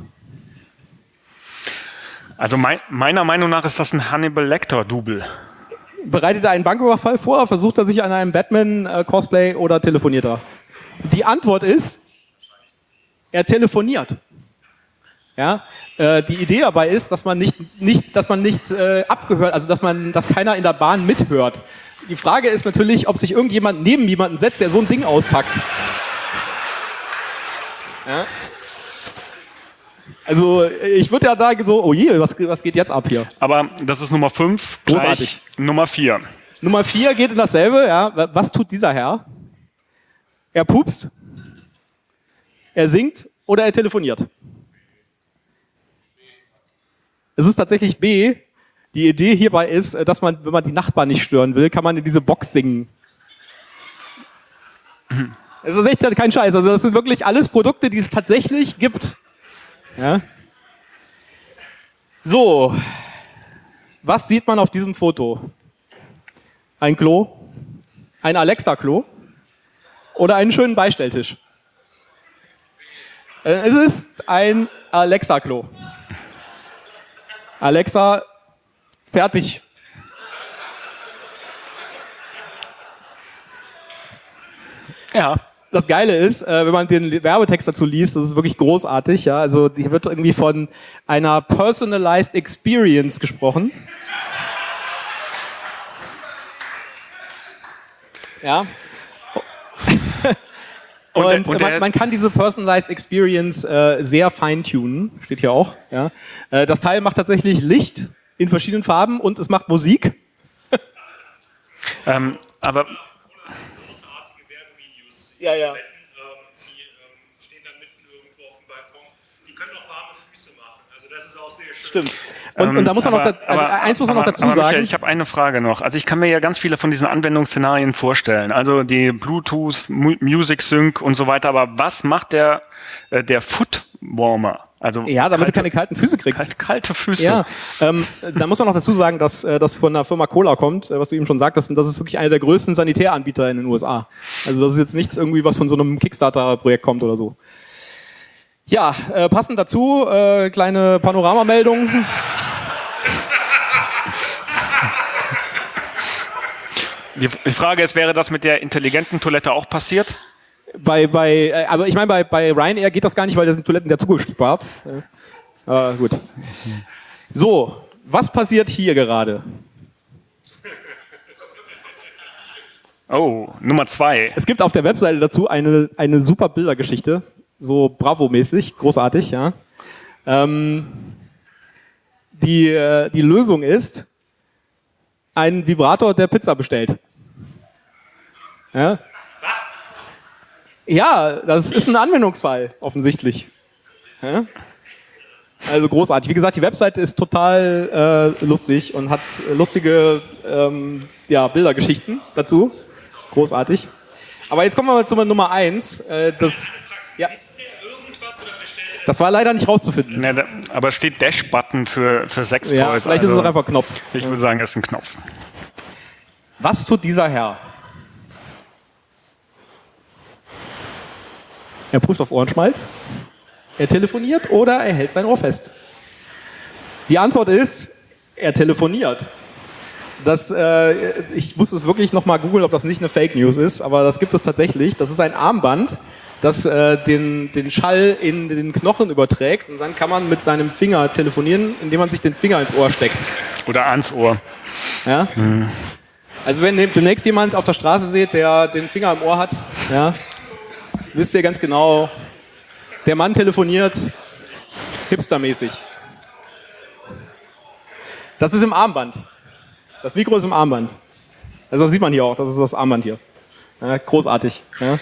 Speaker 4: Also mein, meiner Meinung nach ist das ein Hannibal Lecter-Double.
Speaker 3: Bereitet er einen Banküberfall vor, versucht er sich an einem Batman-Cosplay oder telefoniert er? Die Antwort ist, er telefoniert. Ja, äh, die Idee dabei ist, dass man nicht, nicht, dass man nicht äh, abgehört, also dass man, dass keiner in der Bahn mithört. Die Frage ist natürlich, ob sich irgendjemand neben jemanden setzt, der so ein Ding auspackt. Ja. Also ich würde ja sagen so, oh je, was, was geht jetzt ab hier?
Speaker 4: Aber das ist Nummer fünf,
Speaker 3: großartig.
Speaker 4: Nummer vier.
Speaker 3: Nummer vier geht in dasselbe, ja. Was tut dieser Herr? Er pupst, er singt oder er telefoniert. Es ist tatsächlich B. Die Idee hierbei ist, dass man, wenn man die Nachbarn nicht stören will, kann man in diese Box singen. Es ist echt kein Scheiß. Also das sind wirklich alles Produkte, die es tatsächlich gibt. Ja. So, was sieht man auf diesem Foto? Ein Klo, ein Alexa-Klo oder einen schönen Beistelltisch? Es ist ein Alexa-Klo. Alexa, fertig.
Speaker 4: Ja.
Speaker 3: das Geile ist, äh, wenn man den Werbetext dazu liest, das ist wirklich großartig. Ja? Also hier wird irgendwie von einer personalized experience gesprochen. Ja. Und, und, und man, man kann diese personalized experience äh, sehr feintunen, steht hier auch. Ja? Äh, das Teil macht tatsächlich Licht in verschiedenen Farben und es macht Musik.
Speaker 4: ähm, aber
Speaker 1: großartige Werbevideos.
Speaker 3: Ja, ja.
Speaker 1: Die ähm, stehen dann mitten irgendwo auf dem Balkon. Die können auch warme Füße machen. Also das ist auch sehr schön.
Speaker 3: Stimmt. Und, ähm, und da muss man
Speaker 4: aber,
Speaker 3: noch, also
Speaker 4: aber,
Speaker 3: eins muss man
Speaker 4: aber,
Speaker 3: noch dazu
Speaker 4: aber
Speaker 3: sagen.
Speaker 4: Michael, ich habe eine Frage noch. Also ich kann mir ja ganz viele von diesen Anwendungsszenarien vorstellen. Also die Bluetooth, Music Sync und so weiter. Aber was macht der, äh, der Foot Warmer? Also
Speaker 3: ja, damit
Speaker 4: kalte,
Speaker 3: du keine kalten Füße kriegst.
Speaker 4: Kalte, kalte Füße.
Speaker 3: Ja, ähm, da muss man noch dazu sagen, dass äh, das von der Firma Kohler kommt, äh, was du eben schon sagtest, und das ist wirklich einer der größten Sanitäranbieter in den U S A. Also das ist jetzt nichts irgendwie, was von so einem Kickstarter-Projekt kommt oder so. Ja, äh, passend dazu, äh, kleine Panoramameldung.
Speaker 4: Die, die Frage ist, wäre das mit der intelligenten Toilette auch passiert?
Speaker 3: Bei, bei, äh, aber ich meine, bei, bei Ryanair geht das gar nicht, weil da sind Toiletten der zugespart. Äh, aber gut. So, was passiert hier gerade?
Speaker 4: Oh, Nummer zwei.
Speaker 3: Es gibt auf der Webseite dazu eine, eine super Bildergeschichte, so Bravo-mäßig, großartig, ja. Ähm, die, äh, die Lösung ist ein Vibrator, der Pizza bestellt. Ja. Ja, das ist ein Anwendungsfall, offensichtlich. Ja? Also großartig. Wie gesagt, die Webseite ist total äh, lustig und hat lustige ähm, ja, Bildergeschichten dazu. Großartig. Aber jetzt kommen wir mal zur Nummer eins. Äh, das, ja. Das war leider nicht rauszufinden.
Speaker 4: Ja, da, aber steht Dash-Button für, für Sextoys.
Speaker 3: Ja, vielleicht
Speaker 4: also,
Speaker 3: ist es einfach ein Knopf.
Speaker 4: Ich würde sagen, es ist ein Knopf.
Speaker 3: Was tut dieser Herr? Er prüft auf Ohrenschmalz, er telefoniert oder er hält sein Ohr fest. Die Antwort ist, er telefoniert. Das, äh, ich muss es wirklich nochmal googeln, ob das nicht eine Fake News ist, aber das gibt es tatsächlich. Das ist ein Armband, das äh, den, den Schall in den Knochen überträgt und dann kann man mit seinem Finger telefonieren, indem man sich den Finger ins Ohr steckt.
Speaker 4: Oder ans Ohr.
Speaker 3: Ja? Hm. Also wenn demnächst jemand auf der Straße seht, der den Finger im Ohr hat, ja, wisst ihr ganz genau, der Mann telefoniert hipstermäßig. Das ist im Armband. Das Mikro ist im Armband. Also das sieht man hier auch, das ist das Armband hier. Ja, großartig. Ja.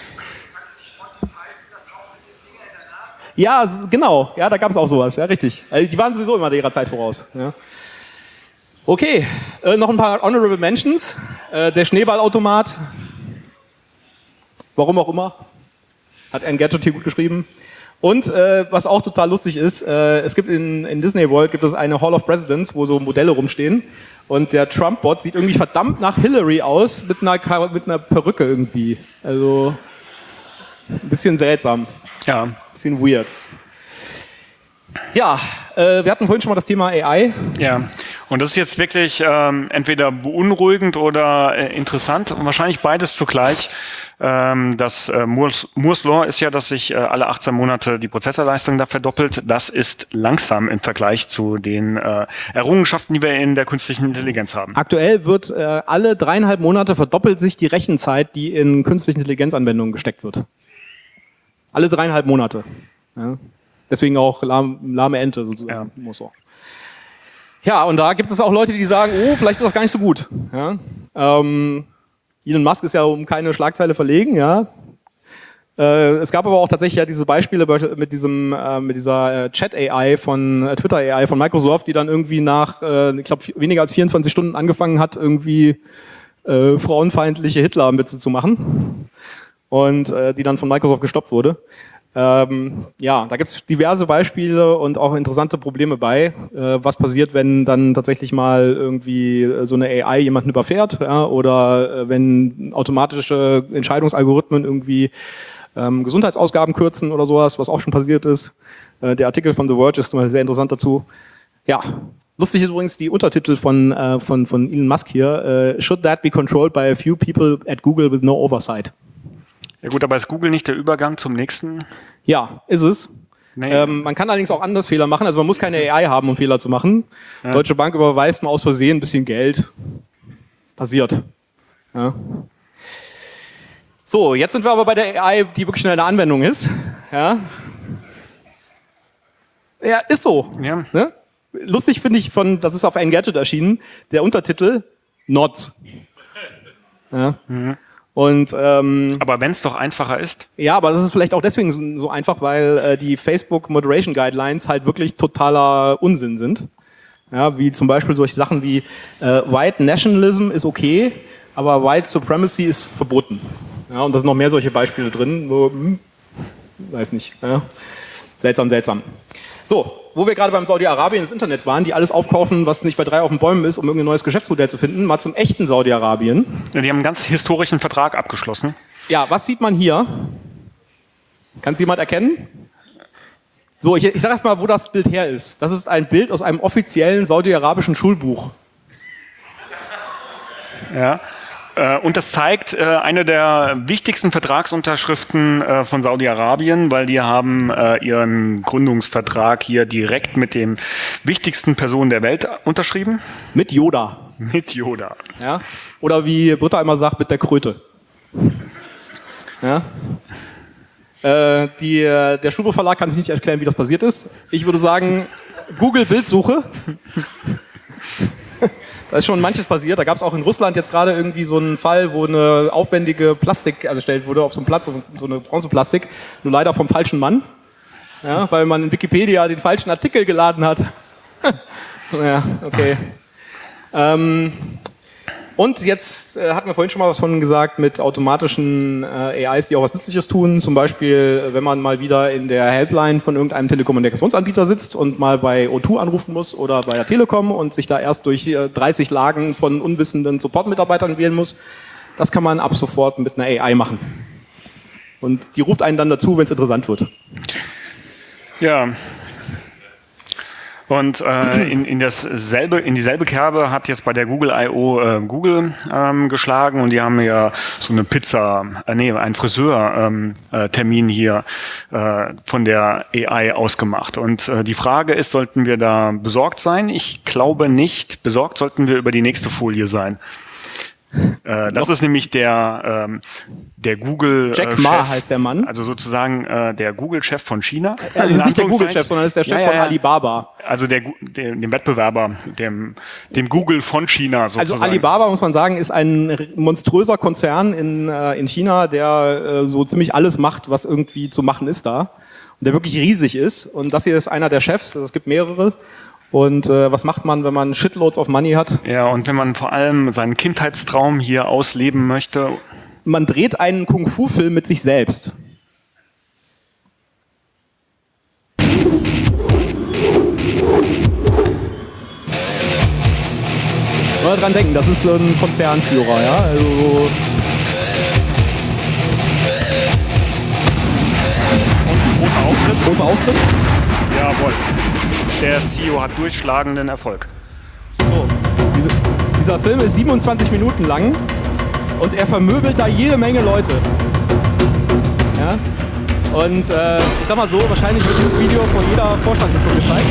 Speaker 3: Ja, genau. Ja, da gab es auch sowas. Ja, richtig. Also die waren sowieso immer ihrer Zeit voraus. Ja. Okay, äh, noch ein paar Honorable Mentions. Äh, der Schneeballautomat. Warum auch immer. Hat Engadget hier gut geschrieben. Und äh, was auch total lustig ist, äh, es gibt in, in Disney World gibt es eine Hall of Presidents, wo so Modelle rumstehen. Und der Trump-Bot sieht irgendwie verdammt nach Hillary aus, mit einer, mit einer Perücke irgendwie. Also ein bisschen seltsam.
Speaker 4: Ja.
Speaker 3: Ein bisschen weird. Ja, äh, wir hatten vorhin schon mal das Thema A I.
Speaker 4: Ja, und das ist jetzt wirklich ähm, entweder beunruhigend oder äh, interessant und wahrscheinlich beides zugleich. Ähm, das äh, Moore's, Moore's Law ist ja, dass sich äh, alle achtzehn Monate die Prozessorleistung da verdoppelt. Das ist langsam im Vergleich zu den äh, Errungenschaften, die wir in der künstlichen Intelligenz haben.
Speaker 3: Aktuell wird äh, alle dreieinhalb Monate verdoppelt sich die Rechenzeit, die in künstliche Intelligenzanwendungen gesteckt wird. Alle dreieinhalb Monate. Ja. Deswegen auch lahm, lahme Ente sozusagen. Ja. Muss auch. Ja, und da gibt es auch Leute, die sagen, oh, vielleicht ist das gar nicht so gut. Ja. Ähm, Elon Musk ist ja um keine Schlagzeile verlegen, ja. Äh, es gab aber auch tatsächlich ja diese Beispiele mit diesem, äh, mit dieser äh, Chat-A I von äh, Twitter-A I von Microsoft, die dann irgendwie nach, äh, ich glaube, weniger als vierundzwanzig Stunden angefangen hat, irgendwie äh, frauenfeindliche Hitler-Witze zu machen. Und äh, die dann von Microsoft gestoppt wurde. Ähm, ja, da gibt es diverse Beispiele und auch interessante Probleme bei, äh, was passiert, wenn dann tatsächlich mal irgendwie so eine A I jemanden überfährt, ja, oder äh, wenn automatische Entscheidungsalgorithmen irgendwie ähm, Gesundheitsausgaben kürzen oder sowas, was auch schon passiert ist. Äh, der Artikel von The Verge ist mal sehr interessant dazu. Ja, lustig ist übrigens die Untertitel von, äh, von, von Elon Musk hier. Äh, Should that be controlled by a few people at Google with no oversight?
Speaker 4: Ja gut, aber ist Google nicht der Übergang zum nächsten?
Speaker 3: Ja, ist es.
Speaker 4: Nee.
Speaker 3: Ähm, man kann allerdings auch anders Fehler machen. Also man muss keine A I haben, um Fehler zu machen.
Speaker 4: Ja.
Speaker 3: Deutsche Bank überweist mal aus Versehen ein bisschen Geld. Passiert. Ja. So, jetzt sind wir aber bei der A I, die wirklich schnell eine Anwendung ist. Ja, ja ist so.
Speaker 4: Ja.
Speaker 3: Ne? Lustig finde ich, von, das ist auf Engadget erschienen, der Untertitel Not. Ja.
Speaker 4: Mhm.
Speaker 3: Und, ähm,
Speaker 4: aber wenn es doch einfacher ist?
Speaker 3: Ja, aber das ist vielleicht auch deswegen so, so einfach, weil äh, die Facebook Moderation Guidelines halt wirklich totaler Unsinn sind. Ja, wie zum Beispiel solche Sachen wie äh, White Nationalism ist okay, aber White Supremacy ist verboten. Ja, und da sind noch mehr solche Beispiele drin. Nur, hm, weiß nicht. Ja. Seltsam, seltsam. So, wo wir gerade beim Saudi-Arabien des Internets waren, die alles aufkaufen, was nicht bei drei auf den Bäumen ist, um irgendein neues Geschäftsmodell zu finden, mal zum echten Saudi-Arabien.
Speaker 4: Ja, die haben einen ganz historischen Vertrag abgeschlossen.
Speaker 3: Ja, was sieht man hier? Kann es jemand erkennen? So, ich, ich sage erst mal, wo das Bild her ist. Das ist ein Bild aus einem offiziellen saudi-arabischen Schulbuch.
Speaker 4: Ja. Und das zeigt äh, eine der wichtigsten Vertragsunterschriften äh, von Saudi-Arabien, weil die haben äh, ihren Gründungsvertrag hier direkt mit dem wichtigsten Person der Welt unterschrieben.
Speaker 3: Mit Yoda.
Speaker 4: Mit Yoda.
Speaker 3: Ja? Oder wie Britta immer sagt, mit der Kröte. Ja? Äh, die, der Schulbuchverlag kann sich nicht erklären, wie das passiert ist. Ich würde sagen, Google Bildsuche. Da ist schon manches passiert. Da gab es auch in Russland jetzt gerade irgendwie so einen Fall, wo eine aufwendige Plastik erstellt wurde auf so einem Platz, so eine Bronzeplastik, nur leider vom falschen Mann. Ja, weil man in Wikipedia den falschen Artikel geladen hat. Ja, okay. Ähm, und jetzt äh, hatten wir vorhin schon mal was von gesagt mit automatischen äh, A Is, die auch was Nützliches tun. Zum Beispiel, wenn man mal wieder in der Helpline von irgendeinem Telekommunikationsanbieter sitzt und mal bei O zwei anrufen muss oder bei der Telekom und sich da erst durch äh, dreißig Lagen von unwissenden Support-Mitarbeitern wählen muss. Das kann man ab sofort mit einer A I machen. Und die ruft einen dann dazu, wenn es interessant wird.
Speaker 4: Ja. Und äh, in, in, dasselbe, in dieselbe Kerbe hat jetzt bei der Google I O äh, Google ähm, geschlagen und die haben ja so eine Pizza, äh, nee, einen Friseur-Termin ähm, äh, hier äh, von der A I ausgemacht. Und äh, die Frage ist, sollten wir da besorgt sein? Ich glaube nicht. Besorgt sollten wir über die nächste Folie sein. Äh, das ist nämlich der, ähm, der Google
Speaker 3: Jack
Speaker 4: äh,
Speaker 3: Ma
Speaker 4: Chef,
Speaker 3: heißt der Mann.
Speaker 4: Also sozusagen äh, der Google-Chef von China.
Speaker 3: Ja, das ist nicht der Google-Chef, sondern das ist der Chef
Speaker 4: ja, ja,
Speaker 3: von Alibaba.
Speaker 4: Also der, der, dem Wettbewerber, dem, dem Google von China sozusagen.
Speaker 3: Also Alibaba, muss man sagen, ist ein monströser Konzern in, äh, in China, der äh, so ziemlich alles macht, was irgendwie zu machen ist da. Und der wirklich riesig ist. Und das hier ist einer der Chefs, also es gibt mehrere. Und äh, was macht man, wenn man Shitloads of Money hat?
Speaker 4: Ja, und wenn man vor allem seinen Kindheitstraum hier ausleben möchte.
Speaker 3: Man dreht einen Kung-Fu-Film mit sich selbst. Mal dran denken, das ist so ein Konzernführer, ja. Also
Speaker 4: Und großer Auftritt.
Speaker 3: Großer Auftritt.
Speaker 4: Jawohl. Der C E O hat durchschlagenden Erfolg.
Speaker 3: So, diese, dieser Film ist siebenundzwanzig Minuten lang und er vermöbelt da jede Menge Leute. Ja? Und äh, ich sag mal so, wahrscheinlich wird dieses Video vor jeder Vorstandssitzung gezeigt.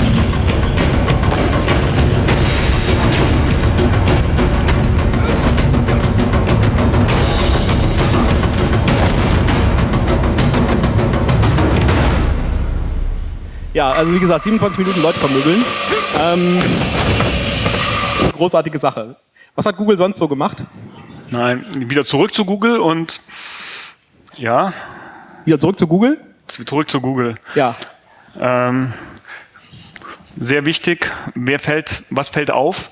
Speaker 3: Ja, also wie gesagt, siebenundzwanzig Minuten Leute vermöbeln. Ähm, großartige Sache. Was hat Google sonst so gemacht?
Speaker 4: Nein, wieder zurück zu Google und ja.
Speaker 3: Wieder zurück zu Google?
Speaker 4: Zurück zu Google.
Speaker 3: Ja.
Speaker 4: Ähm, sehr wichtig. Wer fällt, was fällt auf?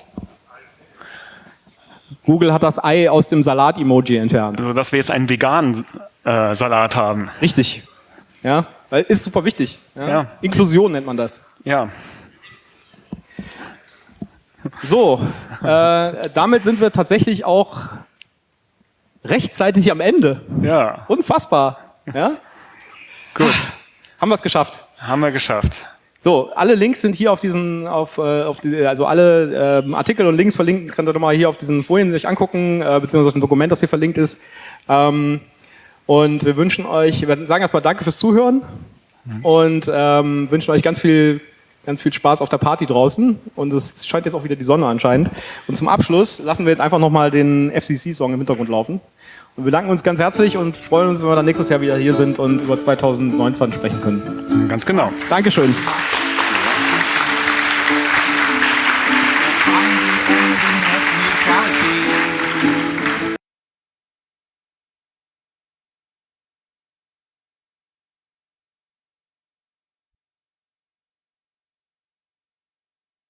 Speaker 3: Google hat das Ei aus dem Salat-Emoji entfernt.
Speaker 4: Also, dass wir jetzt einen veganen äh, Salat haben.
Speaker 3: Richtig. Ja, weil ist super wichtig. Ja?
Speaker 4: Ja.
Speaker 3: Inklusion nennt man das.
Speaker 4: Ja.
Speaker 3: So, äh, damit sind wir tatsächlich auch rechtzeitig am Ende.
Speaker 4: Ja.
Speaker 3: Unfassbar. Ja?
Speaker 4: Gut.
Speaker 3: Haben wir es geschafft.
Speaker 4: Haben wir geschafft.
Speaker 3: So, alle Links sind hier auf diesen, auf, äh, auf die, also alle äh, Artikel und Links verlinken, könnt ihr doch mal hier auf diesen Folien sich angucken, äh, beziehungsweise ein Dokument, das hier verlinkt ist. Ähm, Und wir wünschen euch, wir sagen erstmal Danke fürs Zuhören und ähm, wünschen euch ganz viel, ganz viel Spaß auf der Party draußen. Und es scheint jetzt auch wieder die Sonne anscheinend. Und zum Abschluss lassen wir jetzt einfach nochmal den F C C-Song im Hintergrund laufen. Und wir bedanken uns ganz herzlich und freuen uns, wenn wir dann nächstes Jahr wieder hier sind und über zweitausendneunzehn sprechen können.
Speaker 4: Ganz genau.
Speaker 3: Dankeschön.